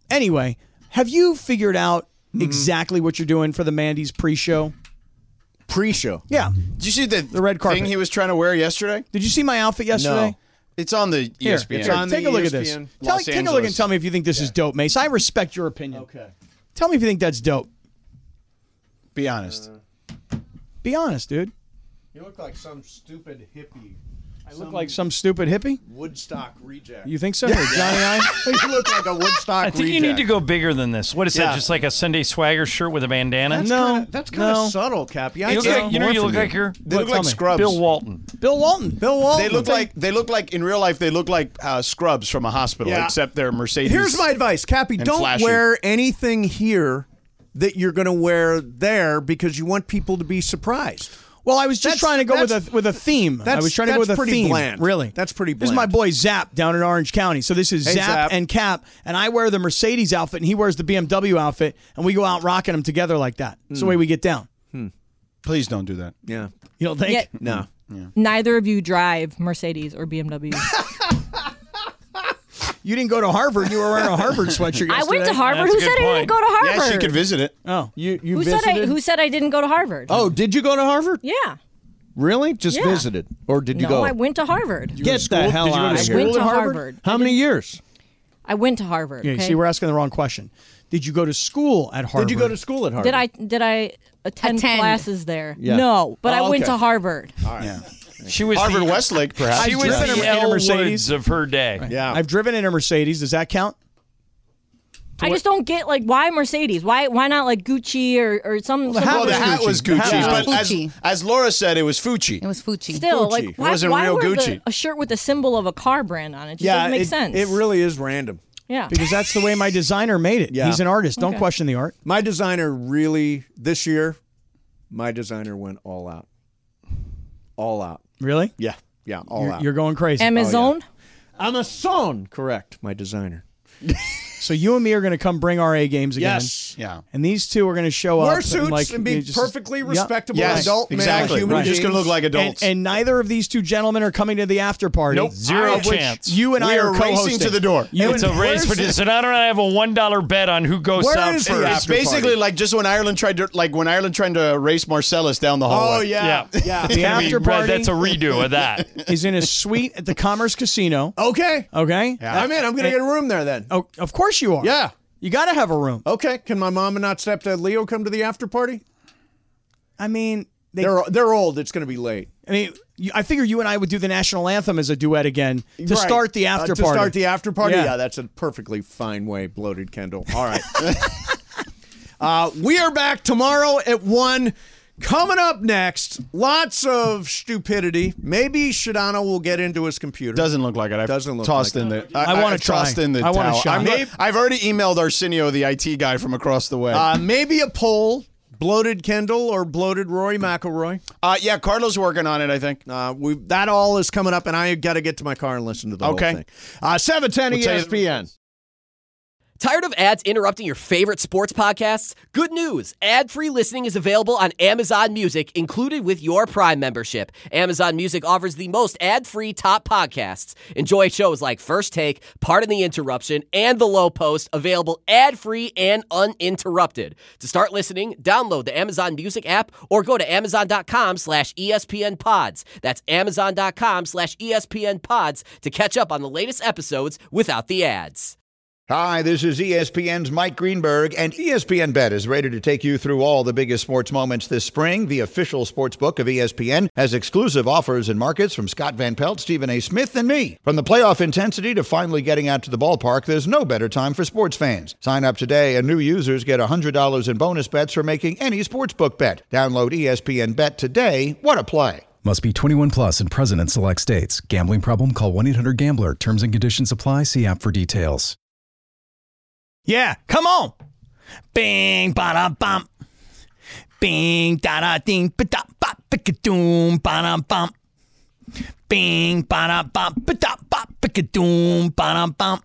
Speaker 3: Anyway, have you figured out exactly what you're doing for the Mandy's pre-show?
Speaker 2: Pre-show.
Speaker 3: Yeah.
Speaker 1: Did you see the
Speaker 3: red carpet
Speaker 1: thing he was trying to wear yesterday?
Speaker 3: Did you see my outfit yesterday?
Speaker 2: No.
Speaker 1: It's on the
Speaker 3: Here,
Speaker 1: ESPN.
Speaker 2: It's on
Speaker 3: take
Speaker 2: the
Speaker 3: a look at
Speaker 2: ESPN.
Speaker 3: this.
Speaker 1: Los
Speaker 3: Take a look and
Speaker 1: Angeles.
Speaker 3: tell me if you think this is dope, Mace. I respect your opinion.
Speaker 2: Okay.
Speaker 3: Tell me if you think that's dope.
Speaker 1: Be honest.
Speaker 3: Be honest, dude.
Speaker 2: You look like some stupid hippie.
Speaker 3: I look like some stupid hippie?
Speaker 2: Woodstock reject.
Speaker 3: You think so? Or Johnny I?
Speaker 2: You look like a Woodstock
Speaker 4: I think you need to go bigger than this. What is that? Just like a Sunday Swagger shirt with a bandana?
Speaker 2: That's kind of subtle, Cappy.
Speaker 4: You look like, you look like you're
Speaker 1: They look like Scrubs.
Speaker 4: Bill Walton.
Speaker 3: Bill Walton.
Speaker 2: Bill Walton.
Speaker 1: They look like in real life. They look like Scrubs from a hospital,
Speaker 2: Yeah.
Speaker 1: except they're Mercedes.
Speaker 2: Here's my advice, Cappy.
Speaker 1: and
Speaker 2: Don't
Speaker 1: flashy.
Speaker 2: wear anything here that you're going to wear there because you want people to be surprised.
Speaker 3: Well, I was just trying to go with a theme. I was trying to go with a
Speaker 2: pretty
Speaker 3: theme.
Speaker 2: bland.
Speaker 3: Really,
Speaker 2: That's pretty
Speaker 3: This is my
Speaker 2: bland.
Speaker 3: boy Zap down in Orange County. So this is
Speaker 2: Hey,
Speaker 3: Zap
Speaker 2: Zap.
Speaker 3: and Cap, and I wear the Mercedes outfit, and he wears the BMW outfit, and we go out rocking them together like that. That's the way we get down.
Speaker 1: Please don't do that.
Speaker 2: Yeah.
Speaker 3: You don't think?
Speaker 5: Yet
Speaker 2: No.
Speaker 5: neither of you drive Mercedes or BMW.
Speaker 3: You didn't go to Harvard. You were wearing a Harvard sweatshirt yesterday.
Speaker 5: I went to Harvard.
Speaker 4: That's a
Speaker 5: Who
Speaker 4: good
Speaker 5: said I didn't
Speaker 4: point.
Speaker 5: go to Harvard?
Speaker 1: Yeah, she could visit it.
Speaker 3: Oh,
Speaker 2: You
Speaker 5: Who
Speaker 2: visited?
Speaker 5: said I didn't go to Harvard?
Speaker 2: Oh, did you go to Harvard?
Speaker 5: Yeah.
Speaker 2: Really? Just
Speaker 5: Yeah.
Speaker 2: visited? Or did you
Speaker 5: No,
Speaker 2: go?
Speaker 5: I went to Harvard.
Speaker 2: Get the hell out
Speaker 5: I
Speaker 2: of here.
Speaker 5: went to
Speaker 3: at Harvard?
Speaker 5: Harvard.
Speaker 2: How many years?
Speaker 5: I went to Harvard.
Speaker 3: yeah.
Speaker 5: okay?
Speaker 3: See, we're asking the wrong question. Did you go to school at Harvard?
Speaker 2: Did you go to school at Harvard?
Speaker 5: Did I attend classes there?
Speaker 2: Yeah.
Speaker 5: No, but
Speaker 2: Oh,
Speaker 5: I went
Speaker 2: okay.
Speaker 5: to Harvard.
Speaker 1: Yeah.
Speaker 4: She was
Speaker 1: Harvard
Speaker 4: the,
Speaker 1: Westlake, perhaps.
Speaker 4: She was
Speaker 3: driven
Speaker 4: the
Speaker 3: in a
Speaker 4: Elle
Speaker 3: Mercedes.
Speaker 4: Woods of her day.
Speaker 2: Yeah.
Speaker 3: I've driven in a Mercedes. Does that count?
Speaker 5: I just don't get why Mercedes? Why not like Gucci or some?
Speaker 3: the hat
Speaker 1: Well, the hat was Gucci,
Speaker 3: hat was
Speaker 1: but
Speaker 6: Gucci.
Speaker 1: as Laura said, it was Fucci.
Speaker 6: It was Fucci.
Speaker 5: Still,
Speaker 2: Gucci.
Speaker 5: like
Speaker 2: It
Speaker 5: why,
Speaker 1: wasn't
Speaker 5: why
Speaker 1: real
Speaker 5: wear
Speaker 1: Gucci.
Speaker 5: a shirt with a symbol of a car brand on it? It just doesn't make sense.
Speaker 2: It really is random.
Speaker 5: yeah.
Speaker 3: Because that's the way my designer made it.
Speaker 2: Yeah.
Speaker 3: He's an artist. Don't
Speaker 5: Okay.
Speaker 3: question the art.
Speaker 2: My designer really, this year, my designer went all out. All out.
Speaker 3: Really?
Speaker 2: Yeah. Yeah, all out.
Speaker 3: You're going crazy.
Speaker 5: Amazon.
Speaker 2: Amazon, correct, my designer.
Speaker 3: So you and me are going to come bring our A games again.
Speaker 2: Yes.
Speaker 1: Yeah.
Speaker 3: And these two are going to show up
Speaker 2: Wear suits and be
Speaker 3: you just-
Speaker 2: perfectly
Speaker 3: Yep.
Speaker 2: respectable
Speaker 1: Yes,
Speaker 2: adult male
Speaker 1: exactly.
Speaker 2: human
Speaker 1: We're just going to
Speaker 2: beings.
Speaker 1: look like adults.
Speaker 3: And neither of these two gentlemen are coming to the after party.
Speaker 4: Nope, zero
Speaker 3: of which
Speaker 4: chance.
Speaker 3: You and
Speaker 1: we
Speaker 3: I
Speaker 1: are
Speaker 3: are co-hosting.
Speaker 1: racing to the door.
Speaker 3: You
Speaker 4: It's a
Speaker 3: and-
Speaker 4: race for this. So now I have a $1 bet on who goes
Speaker 2: Where
Speaker 4: out
Speaker 2: is the
Speaker 4: first.
Speaker 1: It's
Speaker 2: after
Speaker 1: basically
Speaker 2: party?
Speaker 1: like just when Ireland tried to race Marcellus down the hallway.
Speaker 2: Oh, yeah.
Speaker 4: Yeah.
Speaker 2: Yeah.
Speaker 3: The after party
Speaker 4: That's a redo of that.
Speaker 3: is in a suite at the Commerce Casino.
Speaker 2: Okay.
Speaker 3: Okay?
Speaker 2: I'm in. I'm going to get a room there then.
Speaker 3: Oh, of course you are.
Speaker 2: Yeah.
Speaker 3: You got to have a room.
Speaker 2: Okay. Can my mom and not stepdad Leo come to the after party?
Speaker 3: I mean,
Speaker 2: They're old. It's going to be late.
Speaker 3: I figure you and I would do the national anthem as a duet again to
Speaker 2: Right.
Speaker 3: start the after
Speaker 2: To
Speaker 3: party.
Speaker 2: start the after party?
Speaker 3: Yeah.
Speaker 2: Yeah, that's a perfectly fine way, Bloated Kendall. All right. We are back tomorrow at 1. Coming up next, lots of stupidity. Maybe Shadano will get into his computer.
Speaker 1: Doesn't look like it. I've
Speaker 2: Doesn't look
Speaker 1: tossed
Speaker 2: like
Speaker 1: in
Speaker 2: it.
Speaker 1: the.
Speaker 3: I wanna
Speaker 1: I've tossed
Speaker 3: try.
Speaker 1: in the
Speaker 3: I want a
Speaker 1: towel.
Speaker 3: shot.
Speaker 1: I've already emailed Arsenio, the IT guy from across the way.
Speaker 2: Maybe a poll. Bloated Kendall or Bloated Rory McIlroy.
Speaker 1: Yeah, Carlos working on it, I think.
Speaker 2: That all is coming up, and I got to get to my car and listen to the
Speaker 1: Okay.
Speaker 2: whole thing. 710
Speaker 1: We'll tell you-
Speaker 2: ESPN.
Speaker 7: Tired of ads interrupting your favorite sports podcasts? Good news. Ad-free listening is available on Amazon Music, included with your Prime membership. Amazon Music offers the most ad-free top podcasts. Enjoy shows like First Take, Pardon the Interruption, and The Low Post, available ad-free and uninterrupted. To start listening, download the Amazon Music app or go to amazon.com/ESPN Pods. That's amazon.com/ESPN Pods to catch up on the latest episodes without the ads.
Speaker 8: Hi, this is ESPN's Mike Greenberg, and ESPN Bet is ready to take you through all the biggest sports moments this spring. The official sports book of ESPN has exclusive offers and markets from Scott Van Pelt, Stephen A. Smith, and me. From the playoff intensity to finally getting out to the ballpark, there's no better time for sports fans. Sign up today, and new users get $100 in bonus bets for making any sportsbook bet. Download ESPN Bet today. What a play.
Speaker 9: Must be 21 plus and present in select states. Gambling problem? Call 1-800-GAMBLER. Terms and conditions apply. See app for details.
Speaker 3: Yeah, come on. Bing, ba-da, bum. Bing, da-da, ding, ba-da, ba, ba-ka-doom, ba-da, bum. Bing, ba-da, ba, ba-da, ba, ba-ka-doom, ba-da, bum.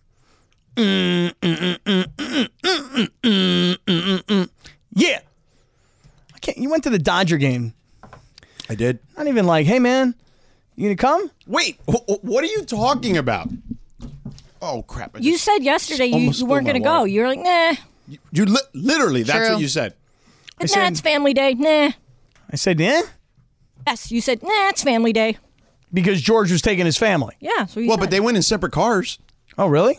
Speaker 3: Yeah. I can't. You went to the Dodger game.
Speaker 2: I did.
Speaker 3: Not even like, hey, man, you gonna come?
Speaker 1: Wait, what are you talking about? Oh crap!
Speaker 5: You said yesterday you
Speaker 1: almost
Speaker 5: weren't
Speaker 1: spilled
Speaker 5: going
Speaker 1: my
Speaker 5: to go.
Speaker 1: water.
Speaker 5: You were like, nah.
Speaker 1: You literally, that's
Speaker 6: True.
Speaker 1: what you said.
Speaker 5: Nah, it's family day. Nah.
Speaker 3: I said, yeah,
Speaker 5: Yes, you said, nah, it's family day.
Speaker 3: because George was taking his family.
Speaker 5: Yeah, so you
Speaker 1: Well,
Speaker 5: said.
Speaker 1: but they went in separate cars.
Speaker 3: Oh, really?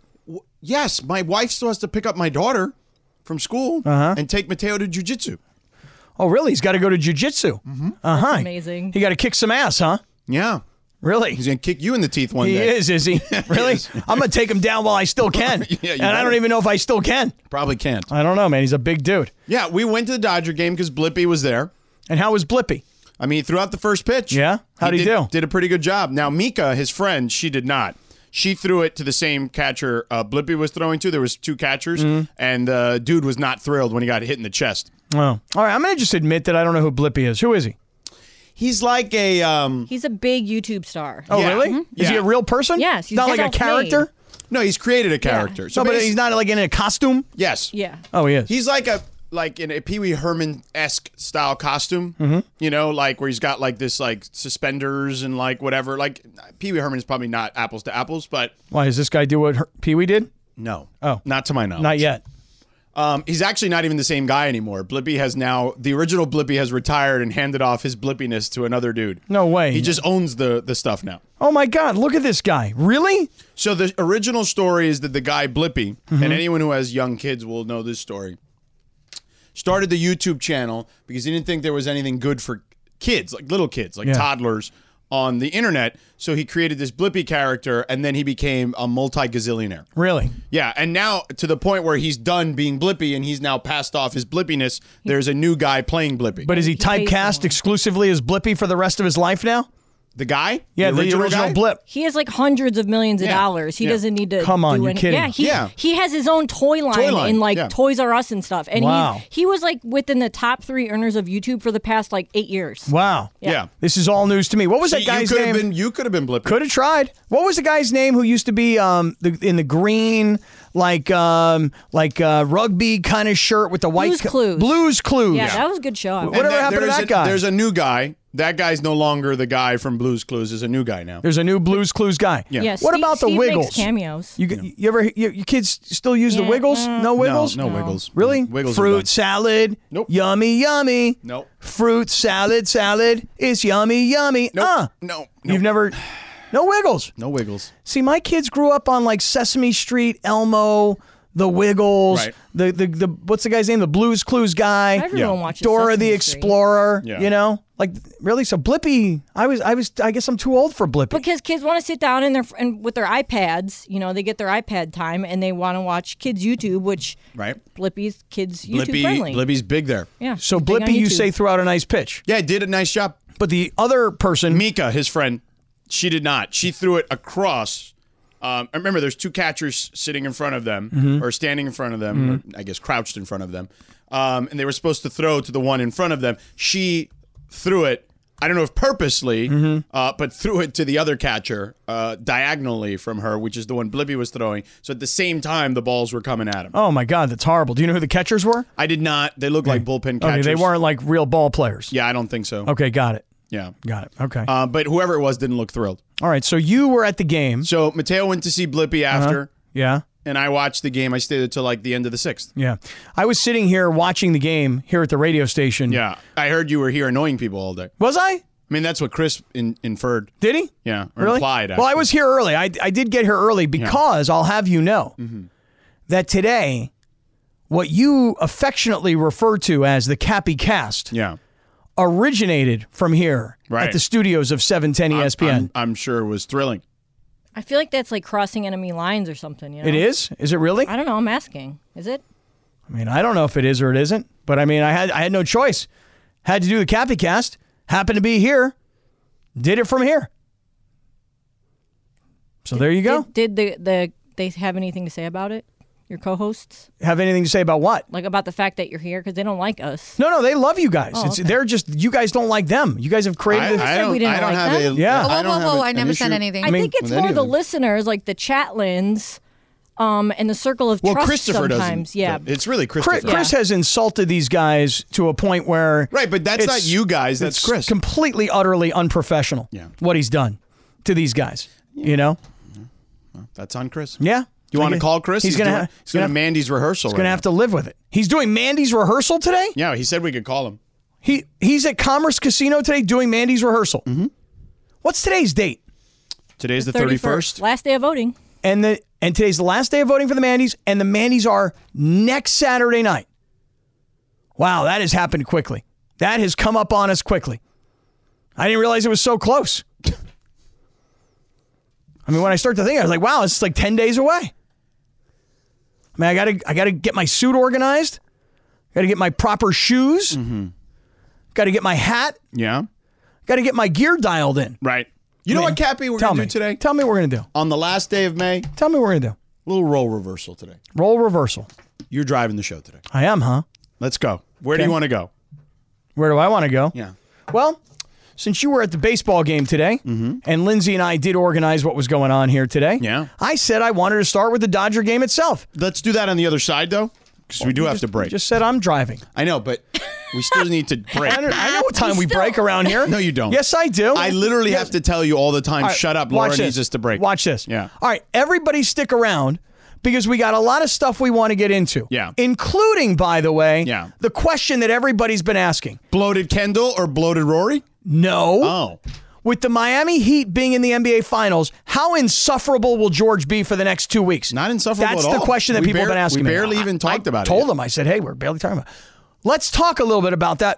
Speaker 1: Yes, my wife still has to pick up my daughter from school and take Mateo to jiu-jitsu.
Speaker 3: Oh, really? He's got to go to jiu-jitsu. Uh-huh.
Speaker 5: amazing.
Speaker 3: He got to kick some ass, huh?
Speaker 1: Yeah.
Speaker 3: Really?
Speaker 1: He's going to kick you in the teeth one
Speaker 3: He
Speaker 1: day.
Speaker 3: is he? Really?
Speaker 1: is.
Speaker 3: I'm going to take him down while I still can.
Speaker 1: Yeah,
Speaker 3: and I don't even know if I still can.
Speaker 1: Probably can't.
Speaker 3: I don't know, man. He's a big dude.
Speaker 1: Yeah, we went to the Dodger game because Blippi was there.
Speaker 3: And how was Blippi?
Speaker 1: I mean, throughout the first pitch.
Speaker 3: Yeah? How'd he do?
Speaker 1: Did a pretty good job. Now, Mika, his friend, she did not. She threw it to the same catcher Blippi was throwing to. There was two catchers, and the dude was not thrilled when he got hit in the chest.
Speaker 3: Oh. All right, I'm going to just admit that I don't know who Blippi is. Who is he?
Speaker 1: He's like a...
Speaker 5: He's a big YouTube star.
Speaker 3: Oh,
Speaker 1: Yeah.
Speaker 3: really?
Speaker 1: Mhm.
Speaker 3: Is he
Speaker 1: Yeah.
Speaker 3: a real person?
Speaker 5: Yes,
Speaker 3: He's not like a
Speaker 5: self-made.
Speaker 3: character?
Speaker 1: No, he's created a character.
Speaker 3: No, but he's not like in a costume?
Speaker 1: Yes.
Speaker 5: Yeah.
Speaker 3: Oh, he is.
Speaker 1: He's like in a Pee Wee Herman-esque style costume. You know, like where he's got like this like suspenders and like whatever. Like Pee Wee Herman is probably not apples to apples, but
Speaker 3: Why, does this guy do what Pee-wee did?
Speaker 1: no.
Speaker 3: Oh.
Speaker 1: Not to my knowledge.
Speaker 3: Not yet.
Speaker 1: He's actually not even the same guy anymore. Blippi has now, the original Blippi has retired and handed off his Blippiness to another dude.
Speaker 3: No way.
Speaker 1: He just owns the stuff now.
Speaker 3: Oh, my God. Look at this guy. Really?
Speaker 1: So the original story is that the guy Blippi, and anyone who has young kids will know this story, started the YouTube channel because he didn't think there was anything good for kids, like little kids, like
Speaker 3: Yeah.
Speaker 1: toddlers on the internet. So he created this Blippi character, and then he became a multi-gazillionaire.
Speaker 3: Really?
Speaker 1: Yeah, and now to the point where he's done being Blippi and he's now passed off his Blippiness, there's a new guy playing Blippi.
Speaker 3: But is he
Speaker 5: pays
Speaker 3: typecast
Speaker 5: someone.
Speaker 3: exclusively as Blippi for the rest of his life now?
Speaker 1: the guy?
Speaker 3: Yeah, the original
Speaker 1: guy?
Speaker 3: Blip.
Speaker 5: He has like hundreds of millions of
Speaker 1: Yeah.
Speaker 5: dollars. He
Speaker 1: Yeah.
Speaker 5: doesn't need to.
Speaker 3: Come on,
Speaker 5: do
Speaker 3: you're
Speaker 5: any-
Speaker 3: kidding.
Speaker 5: Yeah, he has his own toy line in like
Speaker 1: yeah.
Speaker 5: Toys R Us and stuff. And
Speaker 3: Wow.
Speaker 5: he was like within the top 3 earners of YouTube for the past like 8 years.
Speaker 3: Wow.
Speaker 1: Yeah.
Speaker 3: This is all news to me. What was that
Speaker 1: See,
Speaker 3: guy's
Speaker 1: you could
Speaker 3: name?
Speaker 1: have been. You could have been Blippi.
Speaker 3: Could have tried. What was the guy's name who used to be in the green, like rugby kind of shirt with the white
Speaker 5: Blue's Clues.
Speaker 3: Blues Clues.
Speaker 5: Yeah, that was a good show.
Speaker 3: Whatever happened to that guy?
Speaker 1: There's a new guy. That guy's no longer the guy from Blue's Clues. There's a new guy now.
Speaker 3: There's a new Blues Clues guy.
Speaker 1: Yeah.
Speaker 5: Yeah,
Speaker 3: What
Speaker 5: Steve-
Speaker 3: about the
Speaker 5: Steve
Speaker 3: Wiggles?
Speaker 5: Makes cameos.
Speaker 3: You ever your kids still use the
Speaker 5: Yeah,
Speaker 3: Wiggles? No Wiggles?
Speaker 1: No Wiggles.
Speaker 3: Really?
Speaker 1: Wiggles are
Speaker 3: Fruit
Speaker 1: done.
Speaker 3: salad.
Speaker 1: Nope.
Speaker 3: Yummy, yummy.
Speaker 1: Nope.
Speaker 3: Fruit salad. It's yummy, yummy.
Speaker 1: Nope. No.
Speaker 3: You've never. No Wiggles.
Speaker 1: No Wiggles.
Speaker 3: See, my kids grew up on like Sesame Street, Elmo, the Wiggles,
Speaker 1: Right.
Speaker 3: the what's the guy's name? The Blues Clues guy.
Speaker 5: Everyone watches
Speaker 3: Dora
Speaker 5: Sesame
Speaker 3: the
Speaker 5: Street.
Speaker 3: Explorer.
Speaker 1: Yeah.
Speaker 3: You know, like really. So Blippi, I guess I'm too old for Blippi.
Speaker 5: Because kids want to sit down and with their iPads, they get their iPad time and they want to watch kids YouTube, which
Speaker 1: Right.
Speaker 5: Blippi's kids YouTube friendly.
Speaker 1: Blippi's big there.
Speaker 5: Yeah.
Speaker 3: So
Speaker 5: he's big on
Speaker 3: Blippi, you
Speaker 5: YouTube.
Speaker 3: say threw out a nice pitch,
Speaker 1: Yeah, did a nice job.
Speaker 3: but the other person,
Speaker 1: Mika, his friend, she did not. She threw it across. I remember there's two catchers sitting in front of them, or standing in front of them, or I guess crouched in front of them, and they were supposed to throw to the one in front of them. She threw it. I don't know if purposely, but threw it to the other catcher diagonally from her, which is the one Blippi was throwing. So at the same time, the balls were coming at him.
Speaker 3: oh my God, that's horrible. Do you know who the catchers were?
Speaker 1: I did not. They looked like bullpen catchers.
Speaker 3: Okay, they weren't like real ball players.
Speaker 1: Yeah, I don't think so.
Speaker 3: Okay, got it.
Speaker 1: Yeah.
Speaker 3: Got it. Okay.
Speaker 1: But whoever it was didn't look thrilled.
Speaker 3: All right. So you were at the game.
Speaker 1: So Mateo went to see Blippi after,
Speaker 3: Yeah.
Speaker 1: and I watched the game. I stayed until like the end of the 6th.
Speaker 3: Yeah. I was sitting here watching the game here at the radio station.
Speaker 1: Yeah. I heard you were here annoying people all day.
Speaker 3: Was I?
Speaker 1: I mean, that's what Chris inferred.
Speaker 3: Did he?
Speaker 1: Yeah. Or
Speaker 3: Really?
Speaker 1: implied,
Speaker 3: Well, I
Speaker 1: actually.
Speaker 3: was here early. I did get here early because I'll have you know that today, what you affectionately refer to as the Cappy Cast
Speaker 1: Yeah.
Speaker 3: originated from here at
Speaker 1: Right.
Speaker 3: the studios of 710 ESPN.
Speaker 1: I'm sure it was thrilling.
Speaker 5: I feel like that's like crossing enemy lines or something.
Speaker 3: It is? Is it really?
Speaker 5: I don't know. I'm asking. Is it?
Speaker 3: I mean, I don't know if it is or it isn't, but I mean, I had no choice. Had to do the Cappy Cast. Happened to be here. Did it from here. So there you go.
Speaker 5: Did they have anything to say about it? Your co-hosts,
Speaker 3: Have anything to say about what?
Speaker 5: like about the fact that you're here because they don't like us.
Speaker 3: No, they love you guys.
Speaker 5: Oh, okay.
Speaker 3: They're just, you guys don't like them. You guys have created
Speaker 1: I
Speaker 5: said we didn't
Speaker 1: don't
Speaker 5: like
Speaker 1: have
Speaker 5: them.
Speaker 1: a
Speaker 3: Yeah.
Speaker 1: I don't have
Speaker 6: Whoa,
Speaker 1: a-
Speaker 6: I
Speaker 1: an
Speaker 6: never said
Speaker 1: issue.
Speaker 6: anything.
Speaker 5: I think it's
Speaker 1: with any
Speaker 5: more
Speaker 1: of
Speaker 5: the
Speaker 1: them.
Speaker 5: listeners, like the chatlins, and the circle of
Speaker 1: Well,
Speaker 5: trust.
Speaker 1: Christopher
Speaker 5: sometimes,
Speaker 1: doesn't.
Speaker 5: yeah.
Speaker 1: It's really Christopher.
Speaker 3: Chris has insulted these guys to a point where
Speaker 1: Right, but that's
Speaker 3: it's-
Speaker 1: not you guys. That's
Speaker 3: it's
Speaker 1: Chris.
Speaker 3: completely, utterly unprofessional.
Speaker 1: Yeah.
Speaker 3: What he's done to these guys, you know?
Speaker 1: Well, that's on Chris.
Speaker 3: Yeah.
Speaker 1: You want to call Chris?
Speaker 3: He's going
Speaker 1: to Mandy's rehearsal.
Speaker 3: He's going to have to live with it. He's doing Mandy's rehearsal today?
Speaker 1: Yeah, he said we could call him.
Speaker 3: He's at Commerce Casino today doing Mandy's rehearsal. Mm-hmm. What's today's date?
Speaker 1: Today's the 31st.
Speaker 5: Last day of voting.
Speaker 3: And today's the last day of voting for the Mandys, and the Mandys are next Saturday night. Wow, that has happened quickly. That has come up on us quickly. I didn't realize it was so close. I mean, when I start to think, I was like, wow, it's like 10 days away. I mean, I gotta get my suit organized. Got to get my proper shoes. Mm-hmm. Got to get my hat.
Speaker 1: Yeah.
Speaker 3: Got to get my gear dialed in.
Speaker 1: Right. You know what, Cappy, we're going to do today?
Speaker 3: Tell me what we're going to do.
Speaker 1: On the last day of May.
Speaker 3: Tell me what we're going to do.
Speaker 1: A little role reversal today.
Speaker 3: Role reversal.
Speaker 1: You're driving the show today.
Speaker 3: I am, huh?
Speaker 1: Let's go. Where do you want to go?
Speaker 3: Where do I want to go?
Speaker 1: Yeah.
Speaker 3: Well, since you were at the baseball game today, and Lindsay and I did organize what was going on here today, I said I wanted to start with the Dodger game itself.
Speaker 1: Let's do that on the other side, though, because we do have to break.
Speaker 3: Just said I'm driving.
Speaker 1: I know, but we still need to break.
Speaker 3: I know what time we break around here.
Speaker 1: No, you don't.
Speaker 3: Yes, I do.
Speaker 1: I literally have to tell you all the time, shut up, Laura needs us to break.
Speaker 3: Watch this.
Speaker 1: Yeah.
Speaker 3: All right, everybody stick around because we got a lot of stuff we want to get into.
Speaker 1: Yeah.
Speaker 3: Including, by the way,
Speaker 1: Yeah.
Speaker 3: the question that everybody's been asking.
Speaker 1: Bloated Kendall or bloated Rory?
Speaker 3: No.
Speaker 1: Oh.
Speaker 3: With the Miami Heat being in the NBA Finals, how insufferable will George be for the next 2 weeks?
Speaker 1: Not insufferable
Speaker 3: That's
Speaker 1: at all.
Speaker 3: the question that people have been asking
Speaker 1: we
Speaker 3: me.
Speaker 1: barely even talked about it
Speaker 3: I told
Speaker 1: yet.
Speaker 3: them, I said, hey, we're barely talking about it. Let's talk a little bit about that.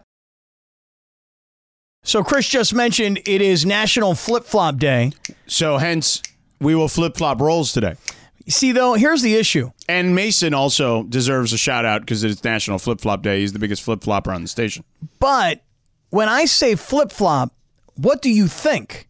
Speaker 3: So Chris just mentioned it is National Flip-Flop Day.
Speaker 1: So hence, we will flip-flop rolls today.
Speaker 3: See, though, here's the issue.
Speaker 1: And Mason also deserves a shout-out because it's National Flip-Flop Day. He's the biggest flip-flopper on the station.
Speaker 3: But when I say flip-flop, what do you think?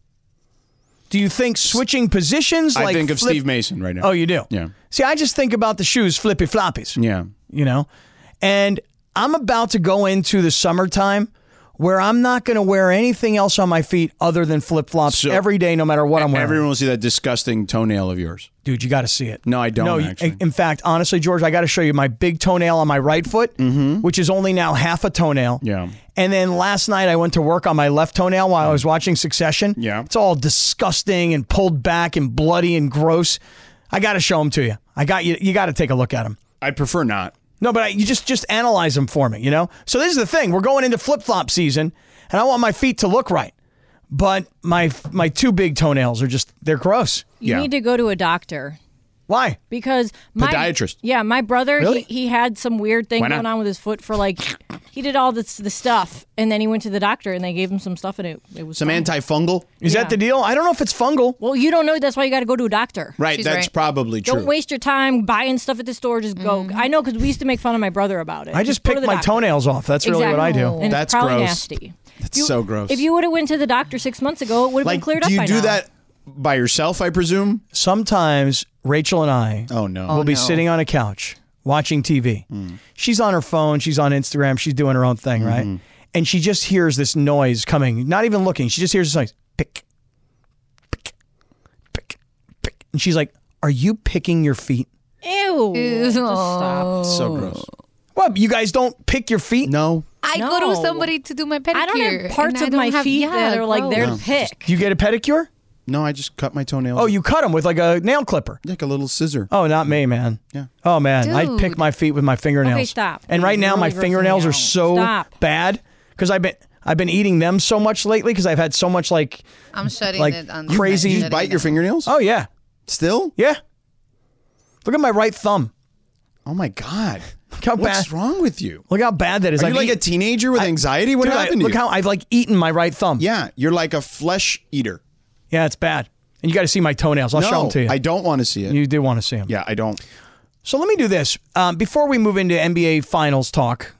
Speaker 3: Do you think switching positions?
Speaker 1: I
Speaker 3: like
Speaker 1: think of Steve Mason right now.
Speaker 3: Oh, you do?
Speaker 1: Yeah.
Speaker 3: See, I just think about the shoes, flippy floppies.
Speaker 1: Yeah.
Speaker 3: You know? And I'm about to go into the summertime where I'm not going to wear anything else on my feet other than flip-flops
Speaker 1: So-
Speaker 3: every day, no matter what I'm wearing.
Speaker 1: Everyone will see that disgusting toenail of yours.
Speaker 3: Dude, you got to see it.
Speaker 1: No, I don't, actually.
Speaker 3: In fact, honestly, George, I got to show you my big toenail on my right foot, which is only now half a toenail.
Speaker 1: Yeah.
Speaker 3: And then last night I went to work on my left toenail while I was watching Succession.
Speaker 1: Yeah.
Speaker 3: It's all disgusting and pulled back and bloody and gross. I got to show them to you. You got to take a look at them.
Speaker 1: I'd prefer not.
Speaker 3: No, but you just analyze them for me, you know? So this is the thing. We're going into flip-flop season, and I want my feet to look right. But my two big toenails are they're gross.
Speaker 5: You need to go to a doctor.
Speaker 3: Why?
Speaker 5: Because
Speaker 1: Podiatrist.
Speaker 5: my brother,
Speaker 3: Really?
Speaker 5: he had some weird thing
Speaker 1: Why not?
Speaker 5: going on with his foot for he did all the stuff, and then he went to the doctor, and they gave him some stuff, and it was
Speaker 1: Some
Speaker 5: fine.
Speaker 1: antifungal?
Speaker 3: Is that the deal? I don't know if it's fungal.
Speaker 5: Well, you don't know. That's why you got to go to a doctor.
Speaker 1: Right,
Speaker 6: She's
Speaker 1: that's
Speaker 6: right.
Speaker 1: probably true.
Speaker 5: Don't waste your time buying stuff at the store. Just go. I know because we used to make fun of my brother about it.
Speaker 3: I just
Speaker 5: go to
Speaker 3: pick
Speaker 5: the
Speaker 3: my
Speaker 5: doctor.
Speaker 3: toenails off. That's really what I do.
Speaker 5: And
Speaker 1: That's
Speaker 5: it's probably
Speaker 1: gross.
Speaker 5: nasty.
Speaker 1: That's so gross.
Speaker 5: If you would have went to the doctor 6 months ago, it would have been cleared up
Speaker 1: do you
Speaker 5: by
Speaker 1: do
Speaker 5: now.
Speaker 1: that by yourself, I presume?
Speaker 3: Sometimes Rachel and I
Speaker 1: Oh, no.
Speaker 3: will be sitting on a couch watching TV. She's on her phone. She's on Instagram. She's doing her own thing, right? And she just hears this noise coming, not even looking. She just hears this noise. Pick, pick, pick, pick. And she's like, are you picking your feet?
Speaker 5: Ew. Just stop.
Speaker 1: So gross.
Speaker 3: What, you guys don't pick your feet?
Speaker 1: No.
Speaker 6: I go to
Speaker 5: No.
Speaker 6: somebody to do my pedicure.
Speaker 5: I don't have parts
Speaker 6: and I
Speaker 5: of
Speaker 6: don't
Speaker 5: my
Speaker 6: have-
Speaker 5: feet
Speaker 6: yeah,
Speaker 5: that are like there to
Speaker 6: gross.
Speaker 5: pick.
Speaker 3: You get a pedicure?
Speaker 1: No, I just cut my toenails.
Speaker 3: Oh, you cut them with like a nail clipper.
Speaker 1: Like a little scissor.
Speaker 3: Oh, not me, man.
Speaker 1: Yeah.
Speaker 3: Oh, man. I
Speaker 6: Dude.
Speaker 3: pick my feet with my fingernails.
Speaker 5: Okay, stop.
Speaker 3: And right now,
Speaker 5: You're
Speaker 3: my
Speaker 5: really grossing
Speaker 3: fingernails
Speaker 5: me
Speaker 3: are
Speaker 5: out.
Speaker 3: so
Speaker 5: Stop.
Speaker 3: bad because I've been eating them so much lately because I've had so much like
Speaker 6: I'm shutting
Speaker 3: Like
Speaker 6: it on
Speaker 3: crazy-
Speaker 1: You
Speaker 6: I'm
Speaker 1: just bite
Speaker 6: shutting
Speaker 1: your
Speaker 6: it.
Speaker 1: fingernails?
Speaker 3: oh yeah,
Speaker 1: Still?
Speaker 3: yeah. Look at my right thumb.
Speaker 1: Oh, my God.
Speaker 3: Look how
Speaker 1: What's
Speaker 3: bad.
Speaker 1: wrong with you?
Speaker 3: Look how bad that is.
Speaker 1: Are you like a teenager with anxiety? What happened to
Speaker 3: Look
Speaker 1: you?
Speaker 3: how I've like eaten my right thumb.
Speaker 1: Yeah, you're like a flesh eater.
Speaker 3: Yeah, it's bad. And you got to see my toenails. I'll show them to you.
Speaker 1: I don't want to see it.
Speaker 3: You do want to see them.
Speaker 1: Yeah, I don't.
Speaker 3: So let me do this. Before we move into NBA Finals talk,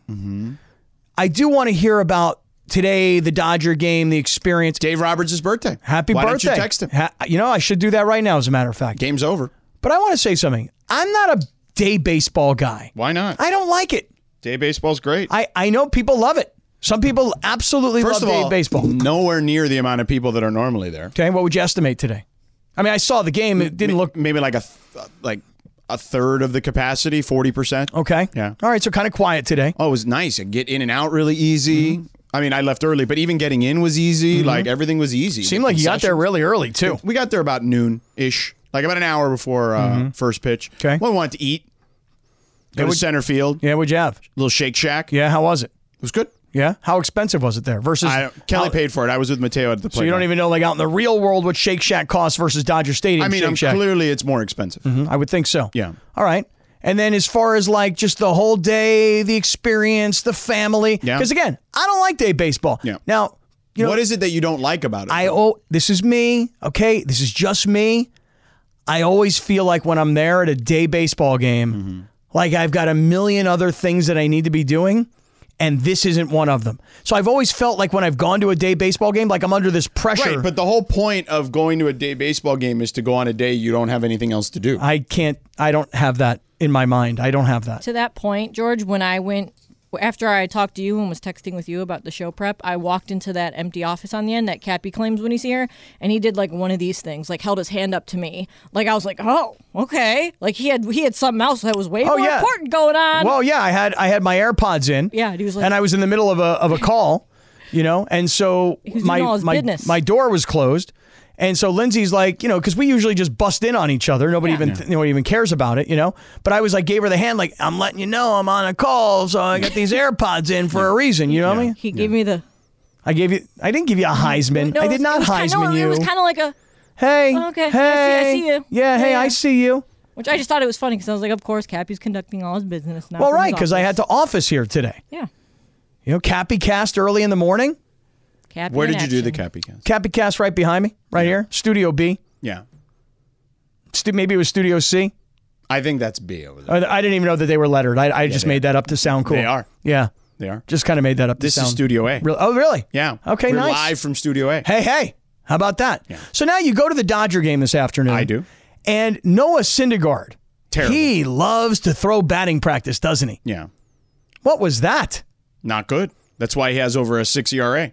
Speaker 3: I do want to hear about today, the Dodger game, the experience.
Speaker 1: Dave Roberts' birthday.
Speaker 3: Happy
Speaker 1: Why
Speaker 3: birthday.
Speaker 1: don't you text him?
Speaker 3: I should do that right now, as a matter of fact.
Speaker 1: Game's over.
Speaker 3: But I want to say something. I'm not a day baseball guy.
Speaker 1: Why not?
Speaker 3: I don't like it.
Speaker 1: Day baseball's great.
Speaker 3: I know people love it. Some people absolutely
Speaker 1: First
Speaker 3: love
Speaker 1: of all,
Speaker 3: day baseball.
Speaker 1: nowhere near the amount of people that are normally there.
Speaker 3: Okay, what would you estimate today? I mean, I saw the game. It didn't look
Speaker 1: Maybe like a third of the capacity, 40%.
Speaker 3: okay.
Speaker 1: Yeah.
Speaker 3: All right, so kind of quiet today.
Speaker 1: Oh, it was nice. I get in and out really easy. I mean, I left early, but even getting in was easy. Like everything was easy.
Speaker 3: Seemed like you got there really early too.
Speaker 1: We got there about noon-ish. like about an hour before first pitch.
Speaker 3: Okay.
Speaker 1: We wanted to eat. Go to center field.
Speaker 3: Yeah, what'd you have?
Speaker 1: Little Shake Shack.
Speaker 3: Yeah, how was it?
Speaker 1: It was good.
Speaker 3: Yeah? How expensive was it there versus...
Speaker 1: Kelly paid for it. I was with Mateo at the
Speaker 3: So you don't even know, like, out in the real world what Shake Shack costs versus Dodger Stadium.
Speaker 1: I mean, clearly it's more expensive.
Speaker 3: I would think so.
Speaker 1: Yeah.
Speaker 3: All right. And then as far as, like, just the whole day, the experience, the family.
Speaker 1: Yeah.
Speaker 3: Because, again, I don't like day baseball.
Speaker 1: Yeah.
Speaker 3: Now, you know...
Speaker 1: What is it that you don't like about it?
Speaker 3: This is me, okay? This is just me. I always feel like when I'm there at a day baseball game, like I've got a million other things that I need to be doing, and this isn't one of them. So I've always felt like when I've gone to a day baseball game, like I'm under this pressure.
Speaker 1: Right, but the whole point of going to a day baseball game is to go on a day you don't have anything else to do.
Speaker 3: I don't have that in my mind. I don't have that.
Speaker 5: To that point, George, when I went, after I talked to you and was texting with you about the show prep, I walked into that empty office on the end that Cappy claims when he's here, and he did like one of these things, like held his hand up to me. Like I was like, oh, okay. Like he had something else that was way more important going on.
Speaker 3: Well, yeah, I had my AirPods in.
Speaker 5: Yeah, and he was like,
Speaker 3: and I was in the middle of a call, and so my door was closed. And so Lindsay's like, because we usually just bust in on each other. Nobody even cares about it, But I was like, gave her the hand, like, I'm letting you know I'm on a call, so I got these AirPods in for a reason. You know what I mean?
Speaker 5: He gave me the.
Speaker 3: I didn't give you a Heisman.
Speaker 5: No,
Speaker 3: I did not Heisman you.
Speaker 5: It was kind of like a.
Speaker 3: Hey.
Speaker 5: Okay.
Speaker 3: Hey.
Speaker 5: I see you.
Speaker 3: Yeah. Hey, I see you.
Speaker 5: Which I just thought it was funny because I was like, of course, Cappy's conducting all his business now.
Speaker 3: Well, right, because I had to office here today.
Speaker 5: Yeah.
Speaker 3: Cappy cast early in the morning.
Speaker 5: Cappy
Speaker 1: Where did you do the Cappy cast?
Speaker 3: Cappy cast right behind me, right here. Studio B.
Speaker 1: Yeah.
Speaker 3: Maybe it was Studio C.
Speaker 1: I think that's B over there.
Speaker 3: I didn't even know that they were lettered. I just made that up to sound cool.
Speaker 1: They are.
Speaker 3: Yeah.
Speaker 1: They are.
Speaker 3: Just kind of made that up to
Speaker 1: This
Speaker 3: sound.
Speaker 1: is Studio A.
Speaker 3: Oh, really?
Speaker 1: Yeah.
Speaker 3: Okay,
Speaker 1: We're
Speaker 3: nice.
Speaker 1: live from Studio A.
Speaker 3: Hey. How about that?
Speaker 1: Yeah.
Speaker 3: So now you go to the Dodger game this afternoon.
Speaker 1: I do.
Speaker 3: And Noah Syndergaard.
Speaker 1: Terrible.
Speaker 3: He loves to throw batting practice, doesn't he?
Speaker 1: Yeah.
Speaker 3: What was that?
Speaker 1: Not good. That's why he has over a 6 ERA.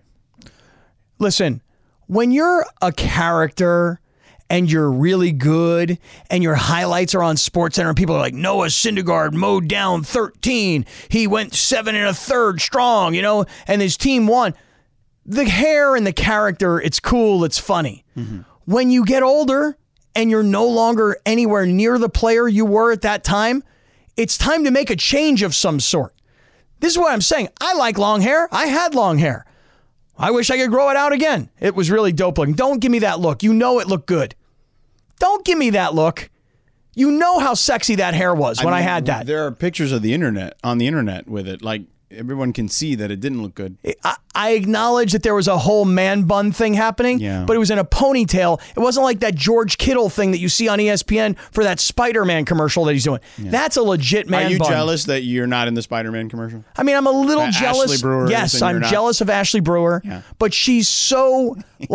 Speaker 3: Listen, when you're a character and you're really good and your highlights are on SportsCenter and people are like, Noah Syndergaard mowed down 13. He went 7 1/3 strong, and his team won. The hair and the character, it's cool, it's funny. Mm-hmm. When you get older and you're no longer anywhere near the player you were at that time, it's time to make a change of some sort. This is what I'm saying. I like long hair. I had long hair. I wish I could grow it out again. It was really dope looking. Don't give me that look. You know it looked good. Don't give me that look. You know how sexy that hair was when I had that.
Speaker 1: There are pictures of on the internet with it. Like, everyone can see that it didn't look good.
Speaker 3: I acknowledge that there was a whole man bun thing happening, but it was in a ponytail. It wasn't like that George Kittle thing that you see on ESPN for that Spider-Man commercial that he's doing. Yeah. That's a legit man bun.
Speaker 1: Are you jealous that you're not in the Spider-Man commercial?
Speaker 3: I mean, I'm a little jealous.
Speaker 1: Ashley Brewer.
Speaker 3: Yes, I'm jealous of Ashley Brewer, but she's so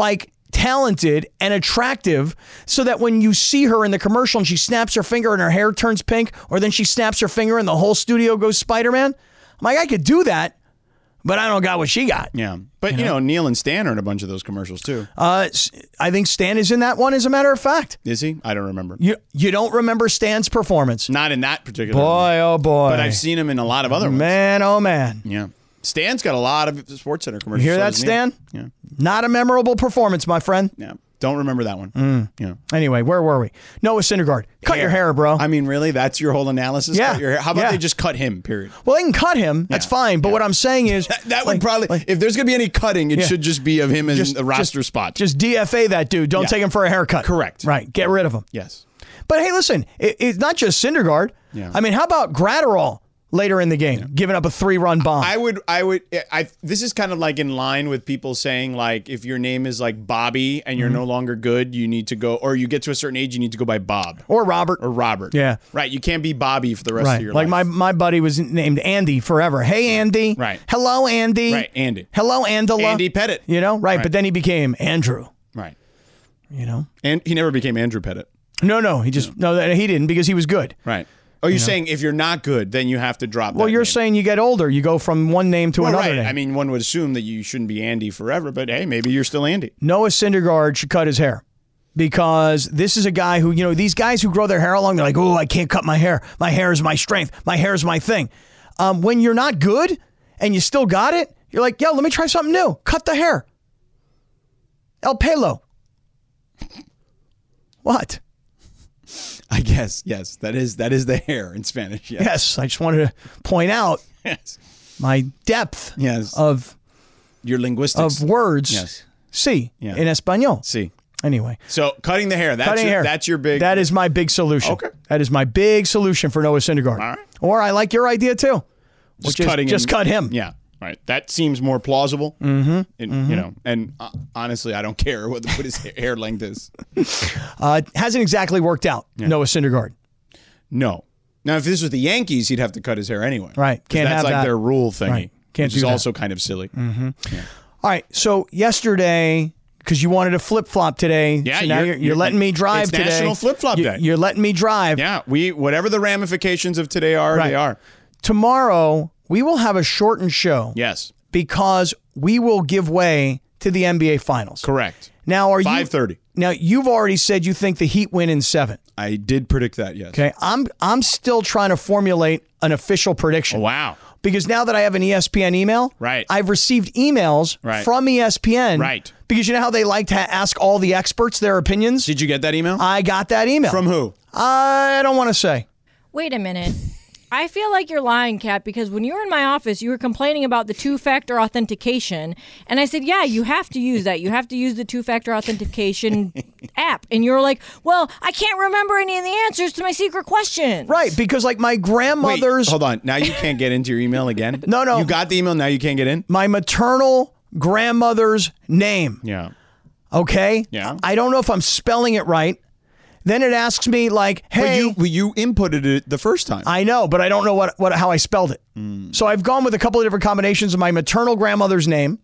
Speaker 3: talented and attractive so that when you see her in the commercial and she snaps her finger and her hair turns pink, or then she snaps her finger and the whole studio goes Spider-Man, I'm like, I could do that, but I don't got what she got.
Speaker 1: Yeah. But, Neil and Stan are in a bunch of those commercials, too.
Speaker 3: I think Stan is in that one, as a matter of fact.
Speaker 1: Is he? I don't remember.
Speaker 3: You don't remember Stan's performance?
Speaker 1: Not in that particular
Speaker 3: Boy, oh boy.
Speaker 1: But I've seen him in a lot of other ones.
Speaker 3: Man, oh man.
Speaker 1: Yeah. Stan's got a lot of SportsCenter commercials.
Speaker 3: You hear that, Stan?
Speaker 1: Yeah.
Speaker 3: Not a memorable performance, my friend.
Speaker 1: Yeah. Don't remember that one. Yeah.
Speaker 3: Anyway, where were we? Noah Syndergaard. Cut your hair, bro.
Speaker 1: I mean, really? That's your whole analysis?
Speaker 3: Yeah.
Speaker 1: Cut your hair? How about they just cut him, period?
Speaker 3: Well, they can cut him. That's fine. But what I'm saying is...
Speaker 1: that would probably... if there's going to be any cutting, it should just be of him as a roster spot.
Speaker 3: Just DFA that dude. Don't take him for a haircut.
Speaker 1: Correct.
Speaker 3: Right. Get rid of him.
Speaker 1: Yes.
Speaker 3: But hey, listen, it's not just Syndergaard.
Speaker 1: Yeah.
Speaker 3: I mean, how about Gratterall later in the game, giving up a 3-run bomb?
Speaker 1: This is kind of like in line with people saying, like, if your name is like Bobby and you're no longer good, you need to go, or you get to a certain age, you need to go by Bob.
Speaker 3: Or Robert.
Speaker 1: Yeah. Right. You can't be Bobby for the rest of your life.
Speaker 3: Like my buddy was named Andy forever. Hey, Andy.
Speaker 1: Right.
Speaker 3: Hello, Andy.
Speaker 1: Right. Andy.
Speaker 3: Hello, Andala.
Speaker 1: Andy Pettit.
Speaker 3: Right. But then he became Andrew.
Speaker 1: Right.
Speaker 3: And
Speaker 1: he never became Andrew Pettit.
Speaker 3: No. He just, he didn't because he was good.
Speaker 1: Right. Oh, you're saying if you're not good, then you have to drop that.
Speaker 3: Well, you're
Speaker 1: name.
Speaker 3: saying you get older. You go from one name to another name.
Speaker 1: I mean, one would assume that you shouldn't be Andy forever, but hey, maybe you're still Andy.
Speaker 3: Noah Syndergaard should cut his hair because this is a guy who, these guys who grow their hair long, they're like, oh, I can't cut my hair. My hair is my strength. My hair is my thing. When you're not good and you still got it, you're like, yo, let me try something new. Cut the hair. El pelo. What?
Speaker 1: I guess, yes. That is the hair in Spanish. Yes.
Speaker 3: Yes, I just wanted to point out
Speaker 1: Yes.
Speaker 3: my depth
Speaker 1: Yes.
Speaker 3: of
Speaker 1: Your linguistics.
Speaker 3: words.
Speaker 1: Yes.
Speaker 3: Sí,
Speaker 1: Yeah.
Speaker 3: in Espanol.
Speaker 1: See.
Speaker 3: Anyway.
Speaker 1: So cutting the hair. That's your big.
Speaker 3: That is my big solution.
Speaker 1: Okay.
Speaker 3: That is my big solution for Noah Syndergaard.
Speaker 1: All right.
Speaker 3: Or I like your idea too. Which is
Speaker 1: cutting
Speaker 3: just
Speaker 1: him.
Speaker 3: cut him.
Speaker 1: Yeah. Right. That seems more plausible. Mm-hmm. You know, and honestly, I don't care what his hair length is.
Speaker 3: Hasn't exactly worked out, Noah Syndergaard.
Speaker 1: No. Now, if this was the Yankees, he'd have to cut his hair anyway.
Speaker 3: Right.
Speaker 1: 'Cause
Speaker 3: Can't
Speaker 1: that's
Speaker 3: have
Speaker 1: like
Speaker 3: that.
Speaker 1: their rule thingy.
Speaker 3: Right. Can't
Speaker 1: which
Speaker 3: do
Speaker 1: is
Speaker 3: that.
Speaker 1: also kind of silly.
Speaker 3: All right. So yesterday, because you wanted to flip flop today,
Speaker 1: Yeah,
Speaker 3: so now you're letting me drive
Speaker 1: it's
Speaker 3: today.
Speaker 1: National Flip-Flop Day.
Speaker 3: You're letting me drive.
Speaker 1: Yeah. Whatever the ramifications of today are,
Speaker 3: Right.
Speaker 1: they are.
Speaker 3: Tomorrow, we will have a shortened show.
Speaker 1: Yes.
Speaker 3: Because we will give way to the NBA Finals.
Speaker 1: Correct.
Speaker 3: Now, are
Speaker 1: 5:30.
Speaker 3: Now, you've already said you think the Heat win in 7.
Speaker 1: I did predict that. Yes.
Speaker 3: Okay. I'm still trying to formulate an official prediction.
Speaker 1: Oh, wow.
Speaker 3: Because now that I have an ESPN email,
Speaker 1: Right.
Speaker 3: I've received emails
Speaker 1: Right.
Speaker 3: from ESPN.
Speaker 1: Right.
Speaker 3: Because you know how they like to ask all the experts their opinions?
Speaker 1: Did you get that email?
Speaker 3: I got that email.
Speaker 1: From who?
Speaker 3: I don't want to say.
Speaker 5: Wait a minute. I feel like you're lying, Kat, because when you were in my office, you were complaining about the two-factor authentication. And I said, yeah, you have to use that. You have to use the two-factor authentication app. And you were like, well, I can't remember any of the answers to my secret question.
Speaker 3: Right, because like my grandmother's...
Speaker 1: Wait, hold on. Now you can't get into your email again?
Speaker 3: No.
Speaker 1: You got the email, now you can't get in?
Speaker 3: My maternal grandmother's name.
Speaker 1: Yeah.
Speaker 3: Okay?
Speaker 1: Yeah.
Speaker 3: I don't know if I'm spelling it right. Then it asks me like, hey...
Speaker 1: But you inputted it the first time.
Speaker 3: I know, but I don't know how I spelled it. So I've gone with a couple of different combinations of my maternal grandmother's name.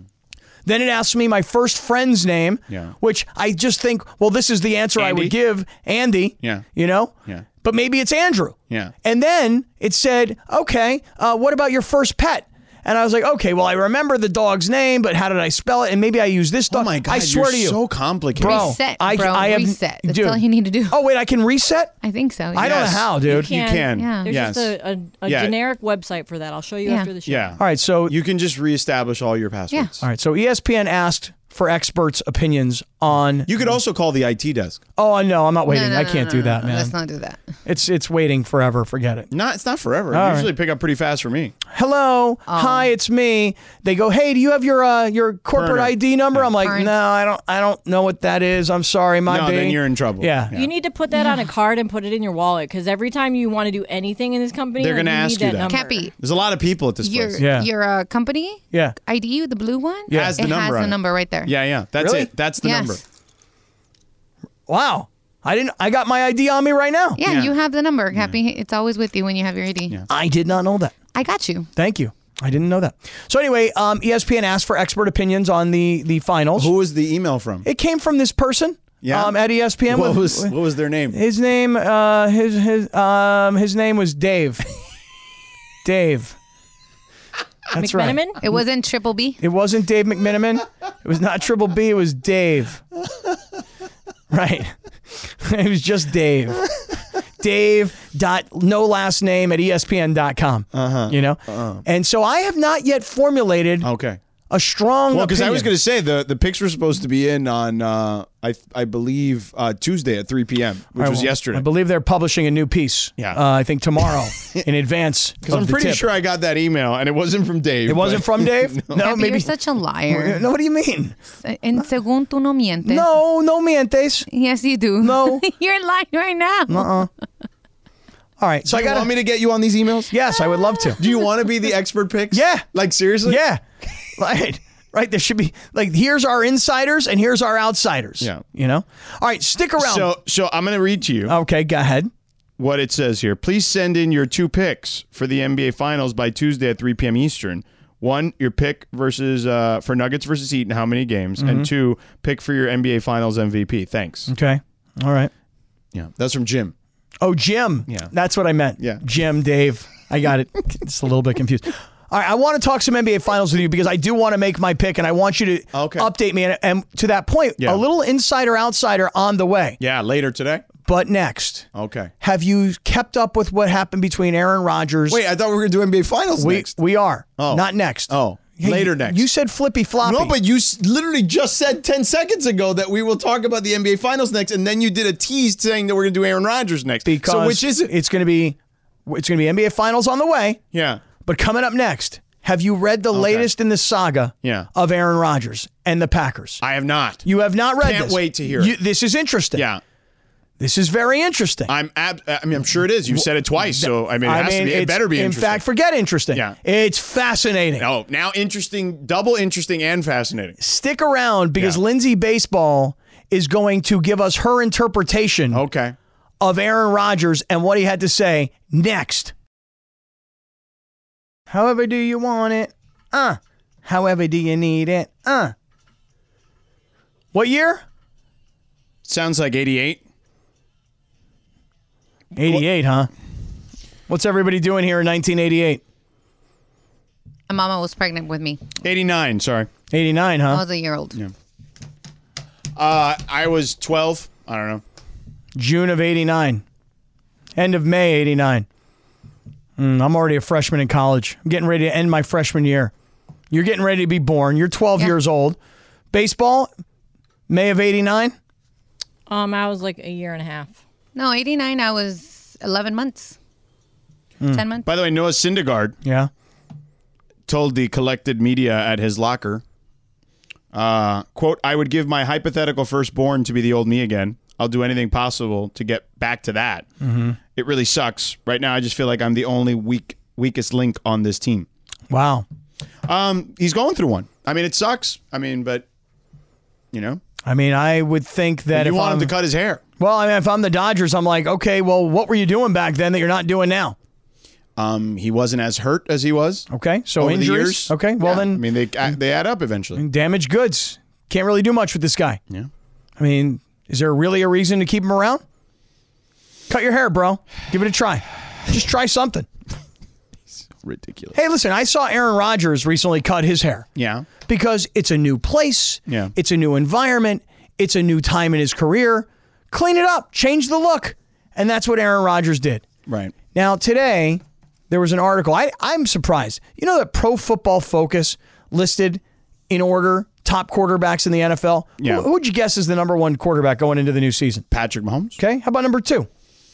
Speaker 3: Then it asks me my first friend's name, which I just think, well, this is the answer I would give, Andy.
Speaker 1: Yeah.
Speaker 3: You know?
Speaker 1: Yeah.
Speaker 3: But maybe it's Andrew.
Speaker 1: Yeah.
Speaker 3: And then it said, okay, what about your first pet? And I was like, okay, well, I remember the dog's name, but how did I spell it? And maybe I use this dog.
Speaker 1: Oh my God,
Speaker 3: I swear
Speaker 1: you're
Speaker 3: to you.
Speaker 1: so complicated.
Speaker 3: Bro,
Speaker 6: Reset,
Speaker 3: I have,
Speaker 6: reset. That's
Speaker 3: dude.
Speaker 6: all you need to do.
Speaker 3: Oh, wait, I can reset?
Speaker 6: I think so.
Speaker 3: I don't know
Speaker 1: Yes.
Speaker 3: how, dude.
Speaker 1: You can.
Speaker 6: Yeah.
Speaker 5: There's
Speaker 1: Yes.
Speaker 5: just a
Speaker 1: Yeah.
Speaker 5: generic website for that. I'll show you
Speaker 6: Yeah.
Speaker 5: after the show.
Speaker 1: Yeah.
Speaker 3: All right, so
Speaker 1: You can just reestablish all your passwords.
Speaker 3: All right, so ESPN asked for experts' opinions on.
Speaker 1: You could also call the IT desk.
Speaker 3: Oh no, I'm not waiting.
Speaker 6: No,
Speaker 3: I can't do that, man.
Speaker 6: Let's not do that.
Speaker 3: It's waiting forever. Forget it.
Speaker 1: It's not forever.
Speaker 3: All
Speaker 1: Usually pick up pretty fast for me.
Speaker 3: Hello, hi, it's me. They go, hey, do you have your corporate
Speaker 1: Burner.
Speaker 3: ID number? I'm like,
Speaker 6: Burn.
Speaker 3: no, I don't know what that is. I'm sorry, my
Speaker 1: No,
Speaker 3: B.
Speaker 1: then you're in trouble.
Speaker 3: Yeah.
Speaker 5: You need to put that on a card and put it in your wallet because every time you want to do anything in this company,
Speaker 1: They're
Speaker 5: like,
Speaker 1: gonna ask
Speaker 5: need
Speaker 1: you
Speaker 5: that
Speaker 1: that.
Speaker 5: number.
Speaker 6: Cappy,
Speaker 1: There's a lot of people at this
Speaker 6: your
Speaker 1: place.
Speaker 3: Yeah.
Speaker 6: your company
Speaker 3: Yeah.
Speaker 6: ID, the blue one,
Speaker 3: Yeah.
Speaker 1: Has the
Speaker 6: it
Speaker 1: number
Speaker 6: has
Speaker 1: on
Speaker 6: the
Speaker 1: it.
Speaker 6: number right there.
Speaker 1: Yeah. That's
Speaker 3: Really?
Speaker 1: it. That's the
Speaker 6: Yes.
Speaker 1: number.
Speaker 3: Wow. I got my ID on me right now.
Speaker 6: Yeah,
Speaker 1: Yeah.
Speaker 6: you have the number, Cappy. It's always with you when you have your ID.
Speaker 3: I did not know that.
Speaker 6: I got you.
Speaker 3: Thank you. I didn't know that. So anyway, ESPN asked for expert opinions on the finals.
Speaker 1: Who was the email from?
Speaker 3: It came from this person.
Speaker 1: Yeah?
Speaker 3: At ESPN.
Speaker 1: What was their name?
Speaker 3: His name? His name was Dave. Dave. That's right.
Speaker 5: McMenamin?
Speaker 6: It wasn't Triple B.
Speaker 3: It wasn't Dave McMenamin. It was not Triple B. It was Dave. Right. It was just Dave. Dave.no last name at ESPN.com. You know? And so I have not yet formulated
Speaker 1: Okay.
Speaker 3: a strong
Speaker 1: Well, because I was
Speaker 3: opinion.
Speaker 1: going to say the picks were supposed to be in on I believe Tuesday at 3 p.m., which was yesterday.
Speaker 3: I believe they're publishing a new piece.
Speaker 1: Yeah.
Speaker 3: I think tomorrow in advance.
Speaker 1: Because I'm pretty sure I got that email and it wasn't from Dave.
Speaker 3: It wasn't
Speaker 1: but-
Speaker 3: from Dave? No,
Speaker 6: Cappy,
Speaker 3: maybe.
Speaker 6: you're such a liar.
Speaker 3: No, what do you mean?
Speaker 6: En según tú no mientes.
Speaker 3: No mientes.
Speaker 6: Yes, you do.
Speaker 3: No.
Speaker 6: You're lying right now.
Speaker 3: All right, so
Speaker 1: Do
Speaker 3: I
Speaker 1: you
Speaker 3: got
Speaker 1: want me to get you on these emails?
Speaker 3: Yes, I would love to.
Speaker 1: Do you want to be the expert picks?
Speaker 3: Yeah.
Speaker 1: Like seriously?
Speaker 3: Yeah. Right. There should be like, here's our insiders and here's our outsiders.
Speaker 1: Yeah.
Speaker 3: You know? All right, stick around.
Speaker 1: So I'm going to read to you
Speaker 3: Okay, go ahead.
Speaker 1: what it says here. Please send in your 2 picks for the NBA Finals by Tuesday at 3 p.m. Eastern. 1, your pick versus for Nuggets versus Heat and how many games, and 2, pick for your NBA Finals MVP. Thanks.
Speaker 3: Okay. All right.
Speaker 1: Yeah, that's from Jim.
Speaker 3: Oh, Jim.
Speaker 1: Yeah.
Speaker 3: That's what I meant.
Speaker 1: Yeah.
Speaker 3: Jim, Dave. I got it. It's a little bit confused. All right, I want to talk some NBA Finals with you because I do want to make my pick and I want you to update me. And to that point,
Speaker 1: Yeah.
Speaker 3: a little insider-outsider on the way.
Speaker 1: Yeah, later today.
Speaker 3: But next,
Speaker 1: Okay.
Speaker 3: have you kept up with what happened between Aaron Rodgers?
Speaker 1: Wait, I thought we were going to do NBA Finals next.
Speaker 3: We are.
Speaker 1: Oh.
Speaker 3: Not next.
Speaker 1: Oh. Later next.
Speaker 3: You said flippy floppy.
Speaker 10: No, but you literally just said 10 seconds ago that we will talk about the NBA Finals next, and then you did a tease saying that we're going to do Aaron Rodgers next.
Speaker 3: because
Speaker 10: so which is it?
Speaker 3: It's going to be NBA Finals on the way.
Speaker 1: Yeah.
Speaker 3: But coming up next, have you read the latest in the saga
Speaker 1: Yeah.
Speaker 3: of Aaron Rodgers and the Packers?
Speaker 1: I have not.
Speaker 3: You have not read
Speaker 1: Can't
Speaker 3: this.
Speaker 1: wait to hear it.
Speaker 3: This is interesting.
Speaker 1: Yeah.
Speaker 3: This is very interesting.
Speaker 1: I'm sure it is. You've said it twice, so it has to be. It better be interesting.
Speaker 3: In fact, forget interesting.
Speaker 1: Yeah.
Speaker 3: It's fascinating.
Speaker 1: Oh, now interesting, double interesting and fascinating.
Speaker 3: Stick around because
Speaker 1: Yeah.
Speaker 3: Lindsay Baseball is going to give us her interpretation
Speaker 1: Okay.
Speaker 3: of Aaron Rodgers and what he had to say next. However do you want it? However do you need it? What year?
Speaker 1: Sounds like 88.
Speaker 3: 88, huh? What's everybody doing here in 1988?
Speaker 6: My mama was pregnant with me.
Speaker 1: 89, sorry.
Speaker 3: 89,
Speaker 6: I
Speaker 3: huh?
Speaker 6: was a year old.
Speaker 1: Yeah. I was 12. I don't know.
Speaker 3: June of 89. End of May 89. I'm already a freshman in college. I'm getting ready to end my freshman year. You're getting ready to be born. You're 12 years old. Baseball, May of 89?
Speaker 5: I was like a year and a half.
Speaker 6: No, 89, I was 11 months. 10 months.
Speaker 1: By the way, Noah Syndergaard
Speaker 3: Yeah.
Speaker 1: told the collected media at his locker, quote, I would give my hypothetical firstborn to be the old me again. I'll do anything possible to get back to that. Mm-hmm. It really sucks. Right now, I just feel like I'm the only weakest link on this team.
Speaker 3: Wow.
Speaker 1: He's going through one. I mean, it sucks. I mean, but, you know.
Speaker 3: I mean, I would think that
Speaker 1: You
Speaker 3: if
Speaker 1: want
Speaker 3: I'm
Speaker 1: him to cut his hair.
Speaker 3: Well, I mean, if I'm the Dodgers, I'm like, okay, well, what were you doing back then that you're not doing now?
Speaker 1: He wasn't as hurt as he was.
Speaker 3: Okay, so
Speaker 1: over the
Speaker 3: injuries.
Speaker 1: years.
Speaker 3: Okay, well
Speaker 1: Yeah.
Speaker 3: then,
Speaker 1: I mean, they add up eventually.
Speaker 3: damaged goods. Can't really do much with this guy.
Speaker 1: Yeah.
Speaker 3: I mean, is there really a reason to keep him around? Cut your hair, bro. Give it a try. Just try something.
Speaker 1: Ridiculous.
Speaker 3: Hey, listen, I saw Aaron Rodgers recently cut his hair
Speaker 1: Yeah.
Speaker 3: because it's a new place.
Speaker 1: Yeah.
Speaker 3: It's a new environment. It's a new time in his career. Clean it up. Change the look. And that's what Aaron Rodgers did.
Speaker 1: Right.
Speaker 3: Now, today, there was an article. I'm surprised. You know that Pro Football Focus listed in order top quarterbacks in the NFL?
Speaker 1: Yeah.
Speaker 3: Who would you guess is the number one quarterback going into the new season?
Speaker 1: Patrick Mahomes.
Speaker 3: Okay. How about number 2?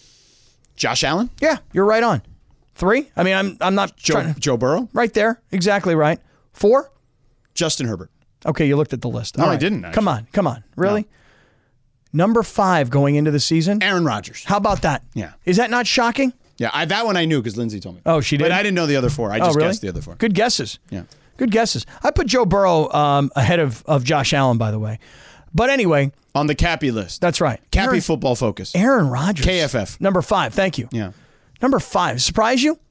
Speaker 1: Josh Allen.
Speaker 3: Yeah, you're right on. 3? I mean, I'm not trying to,
Speaker 1: Joe Burrow.
Speaker 3: right there. Exactly right. 4?
Speaker 1: Justin Herbert.
Speaker 3: Okay, you looked at the list.
Speaker 1: No,
Speaker 3: All
Speaker 1: I
Speaker 3: right.
Speaker 1: didn't, actually.
Speaker 3: Come on. Really? Number 5 going into the season?
Speaker 1: Aaron Rodgers.
Speaker 3: How about that?
Speaker 1: Yeah.
Speaker 3: Is that not shocking?
Speaker 1: Yeah, that one I knew because Lindsay told me.
Speaker 3: Oh, she did?
Speaker 1: But I didn't know the other 4. I just
Speaker 3: really?
Speaker 1: guessed the other 4.
Speaker 3: Good guesses.
Speaker 1: Yeah.
Speaker 3: Good guesses. I put Joe Burrow ahead of Josh Allen, by the way. But anyway,
Speaker 1: On the Cappy list.
Speaker 3: that's right.
Speaker 1: Cappy Football Focus.
Speaker 3: Aaron Rodgers.
Speaker 1: KFF.
Speaker 3: Number 5. Thank you.
Speaker 1: Yeah.
Speaker 3: Number 5. Surprise you?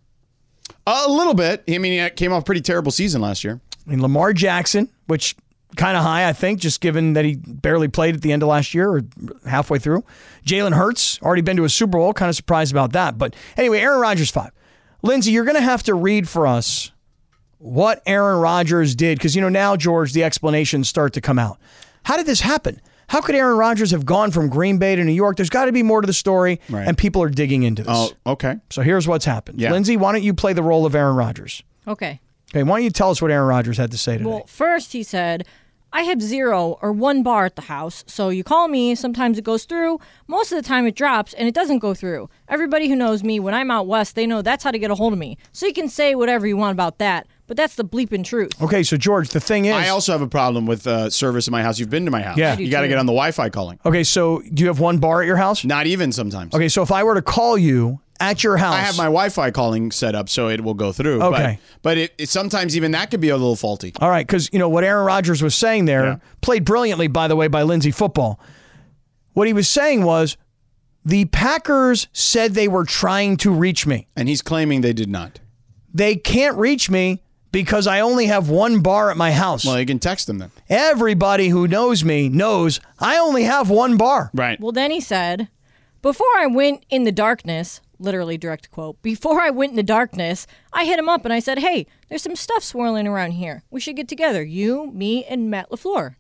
Speaker 1: A little bit. I mean, he came off a pretty terrible season last year.
Speaker 3: I mean, Lamar Jackson, which kind of high, I think, just given that he barely played at the end of last year or halfway through. Jalen Hurts, already been to a Super Bowl. Kind of surprised about that. But anyway, Aaron Rodgers 5. Lindsay, you're going to have to read for us what Aaron Rodgers did because, you know, now, George, the explanations start to come out. How did this happen? How could Aaron Rodgers have gone from Green Bay to New York? There's got to be more to the story,
Speaker 1: Right.
Speaker 3: and people are digging into this.
Speaker 1: Oh, okay.
Speaker 3: So here's what's happened.
Speaker 1: Yeah.
Speaker 3: Lindsay, why don't you play the role of Aaron Rodgers?
Speaker 5: Okay.
Speaker 3: Okay, why don't you tell us what Aaron Rodgers had to say today?
Speaker 5: Well, first he said, I have 0 or 1 bar at the house, so you call me, sometimes it goes through, most of the time it drops, and it doesn't go through. Everybody who knows me, when I'm out west, they know that's how to get a hold of me. So you can say whatever you want about that, but that's the bleeping truth.
Speaker 3: Okay, so George, the thing is...
Speaker 1: I also have a problem with service in my house. You've been to my house.
Speaker 3: Yeah. I
Speaker 5: do
Speaker 1: You got to
Speaker 5: too.
Speaker 1: get on the Wi-Fi calling.
Speaker 3: Okay, so do you have 1 bar at your house?
Speaker 1: Not even sometimes.
Speaker 3: Okay, so if I were to call you at your house...
Speaker 1: I have my Wi-Fi calling set up so it will go through.
Speaker 3: Okay.
Speaker 1: But it sometimes even that could be a little faulty.
Speaker 3: All right, because, you know, what Aaron Rodgers was saying there,
Speaker 1: Yeah.
Speaker 3: played brilliantly, by the way, by Lindsay Football. What he was saying was, the Packers said they were trying to reach me.
Speaker 1: And he's claiming they did not.
Speaker 3: They can't reach me because I only have 1 bar at my house.
Speaker 1: Well, you can text them then.
Speaker 3: Everybody who knows me knows I only have 1 bar.
Speaker 1: Right.
Speaker 5: Well, then he said, before I went in the darkness, literally direct quote, before I went in the darkness, I hit him up and I said, hey, there's some stuff swirling around here. We should get together. You, me, and Matt LaFleur.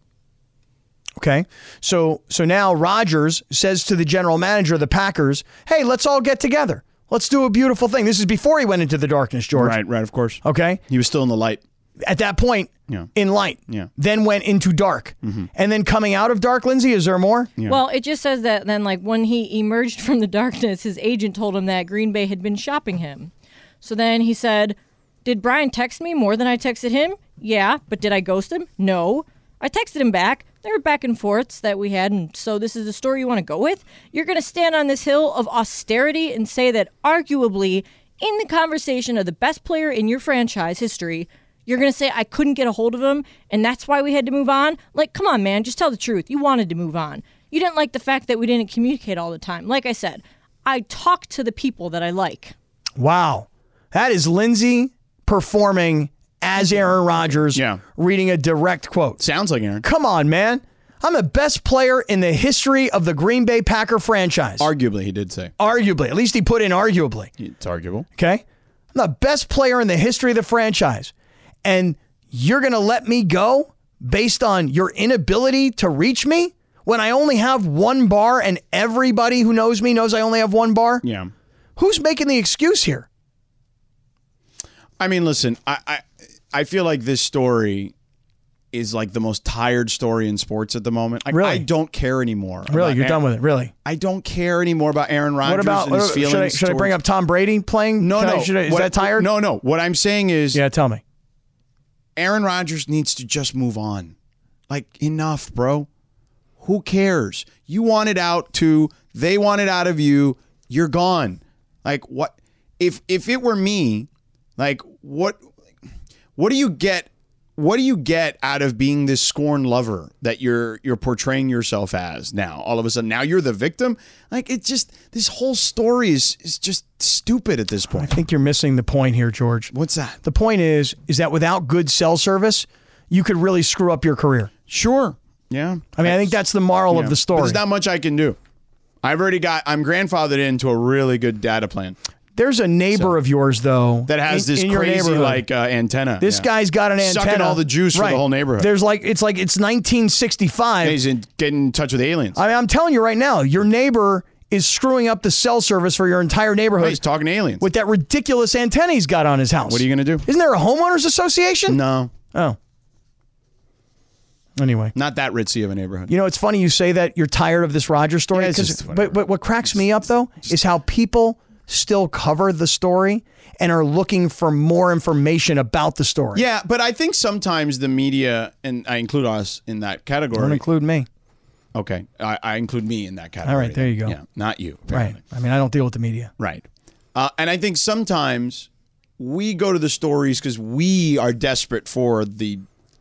Speaker 3: Okay, so now Rodgers says to the general manager of the Packers, hey, let's all get together. Let's do a beautiful thing. This is before he went into the darkness, George.
Speaker 1: Right, of course.
Speaker 3: Okay?
Speaker 1: He was still in the light.
Speaker 3: at that point in light.
Speaker 1: Yeah.
Speaker 3: Then went into dark. And then coming out of dark, Lindsay, is there more?
Speaker 5: Well, it just says that then, like, when he emerged from the darkness, his agent told him that Green Bay had been shopping him. So then he said, did Brian text me more than I texted him? Yeah, but did I ghost him? No. I texted him back. There were back and forths that we had, and so this is the story you want to go with? You're going to stand on this hill of austerity and say that arguably in the conversation of the best player in your franchise history, you're going to say I couldn't get a hold of him, and that's why we had to move on? Like, come on, man, just tell the truth. You wanted to move on. You didn't like the fact that we didn't communicate all the time. Like I said, I talk to the people that I like.
Speaker 3: Wow. That is Lindsay performing as Aaron Rodgers, reading a direct quote.
Speaker 1: Sounds like Aaron.
Speaker 3: Come on, man. I'm the best player in the history of the Green Bay Packer franchise.
Speaker 1: Arguably, he did say.
Speaker 3: Arguably. At least he put in arguably.
Speaker 1: It's arguable.
Speaker 3: Okay? I'm the best player in the history of the franchise. And you're going to let me go based on your inability to reach me when I only have one bar and everybody who knows me knows I only have one bar?
Speaker 1: Yeah.
Speaker 3: Who's making the excuse here?
Speaker 1: I mean, listen, I feel like this story is like the most tired story in sports at the moment. Like,
Speaker 3: really?
Speaker 1: I don't care anymore.
Speaker 3: Really? You're done with it? Really?
Speaker 1: I don't care anymore about Aaron Rodgers and his feelings.
Speaker 3: Should I bring up Tom Brady playing?
Speaker 1: No.
Speaker 3: Is that tired?
Speaker 1: No. What I'm saying is...
Speaker 3: Yeah, tell me.
Speaker 1: Aaron Rodgers needs to just move on. Like, enough, bro. Who cares? You wanted out too. They wanted out of you. You're gone. Like, what? If it were me, like, what do you get? What do you get out of being this scorned lover that you're portraying yourself as now? All of a sudden, now you're the victim? Like, it's just, this whole story is just stupid at this point.
Speaker 3: I think you're missing the point here, George.
Speaker 1: What's that?
Speaker 3: The point is that without good cell service, you could really screw up your career.
Speaker 1: Sure. Yeah.
Speaker 3: I mean, I think that's the moral of the story.
Speaker 1: But there's not much I can do. I'm grandfathered into a really good data plan.
Speaker 3: There's a neighbor of yours, though,
Speaker 1: that has this crazy antenna.
Speaker 3: This guy's got an antenna.
Speaker 1: Sucking all the juice for the whole neighborhood.
Speaker 3: It's 1965.
Speaker 1: He's getting in touch with aliens.
Speaker 3: I mean, I'm telling you right now, your neighbor is screwing up the cell service for your entire neighborhood.
Speaker 1: He's talking to aliens.
Speaker 3: With that ridiculous antenna he's got on his house.
Speaker 1: What are you going to do?
Speaker 3: Isn't there a homeowners association?
Speaker 1: No.
Speaker 3: Oh. Anyway.
Speaker 1: Not that ritzy of a neighborhood.
Speaker 3: You know, it's funny you say that you're tired of this Rodgers story.
Speaker 1: Yeah,
Speaker 3: but what cracks me up, though, is how people still cover the story and are looking for more information about the story.
Speaker 1: Yeah, but I think sometimes the media, and I include us in that category.
Speaker 3: Don't include me.
Speaker 1: Okay. I include me in that category.
Speaker 3: All right, there you go.
Speaker 1: Yeah, not you.
Speaker 3: Apparently. Right. I mean, I don't deal with the media.
Speaker 1: Right. And I think sometimes we go to the stories because we are desperate for the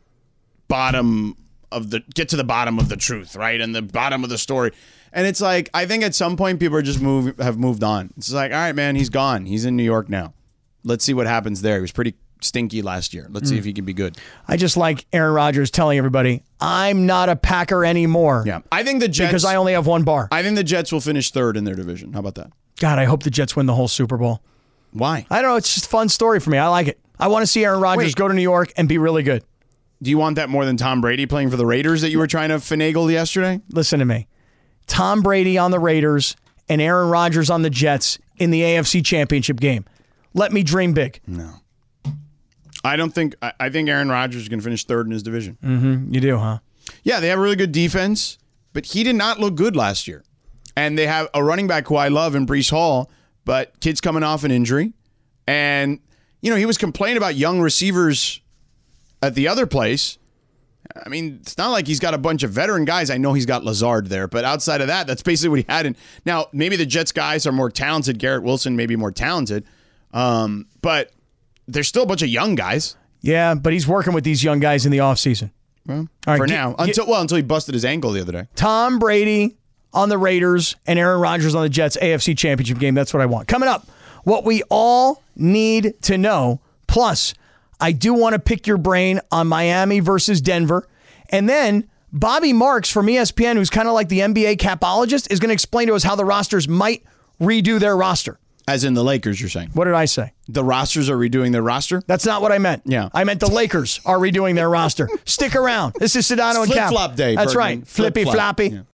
Speaker 1: get to the bottom of the truth, right? And the bottom of the story. And it's like, I think at some point people are just have moved on. It's like, all right, man, he's gone. He's in New York now. Let's see what happens there. He was pretty stinky last year. Let's see if he can be good.
Speaker 3: I just like Aaron Rodgers telling everybody, I'm not a Packer anymore.
Speaker 1: Yeah. I think the Jets...
Speaker 3: Because I only have one bar.
Speaker 1: I think the Jets will finish third in their division. How about that?
Speaker 3: God, I hope the Jets win the whole Super Bowl.
Speaker 1: Why?
Speaker 3: I don't know. It's just a fun story for me. I like it. I want to see Aaron Rodgers go to New York and be really good.
Speaker 1: Do you want that more than Tom Brady playing for the Raiders that you were trying to finagle yesterday?
Speaker 3: Listen to me. Tom Brady on the Raiders and Aaron Rodgers on the Jets in the AFC Championship game. Let me dream big.
Speaker 1: No. I think Aaron Rodgers is going to finish third in his division.
Speaker 3: Mm-hmm. You do, huh?
Speaker 1: Yeah, they have a really good defense, but he did not look good last year. And they have a running back who I love in Breece Hall, but kid's coming off an injury. And, you know, he was complaining about young receivers at the other place. I mean, it's not like he's got a bunch of veteran guys. I know he's got Lazard there, but outside of that, that's basically what he had. Now, maybe the Jets guys are more talented. Garrett Wilson may be more talented, but there's still a bunch of young guys.
Speaker 3: Yeah, but he's working with these young guys in the offseason.
Speaker 1: Well, for now. Until he busted his ankle the other day.
Speaker 3: Tom Brady on the Raiders and Aaron Rodgers on the Jets AFC Championship game. That's what I want. Coming up, what we all need to know, plus I do want to pick your brain on Miami versus Denver. And then Bobby Marks from ESPN, who's kind of like the NBA capologist, is going to explain to us how the rosters might redo their roster.
Speaker 1: As in the Lakers, you're saying?
Speaker 3: What did I say?
Speaker 1: The rosters are redoing their roster?
Speaker 3: That's not what I meant.
Speaker 1: Yeah.
Speaker 3: I meant the Lakers are redoing their roster. Stick around. This is Sedano and Cap.
Speaker 1: Flip-flop day,
Speaker 3: That's
Speaker 1: Bergman.
Speaker 3: right. Flippy-floppy.
Speaker 1: Yeah.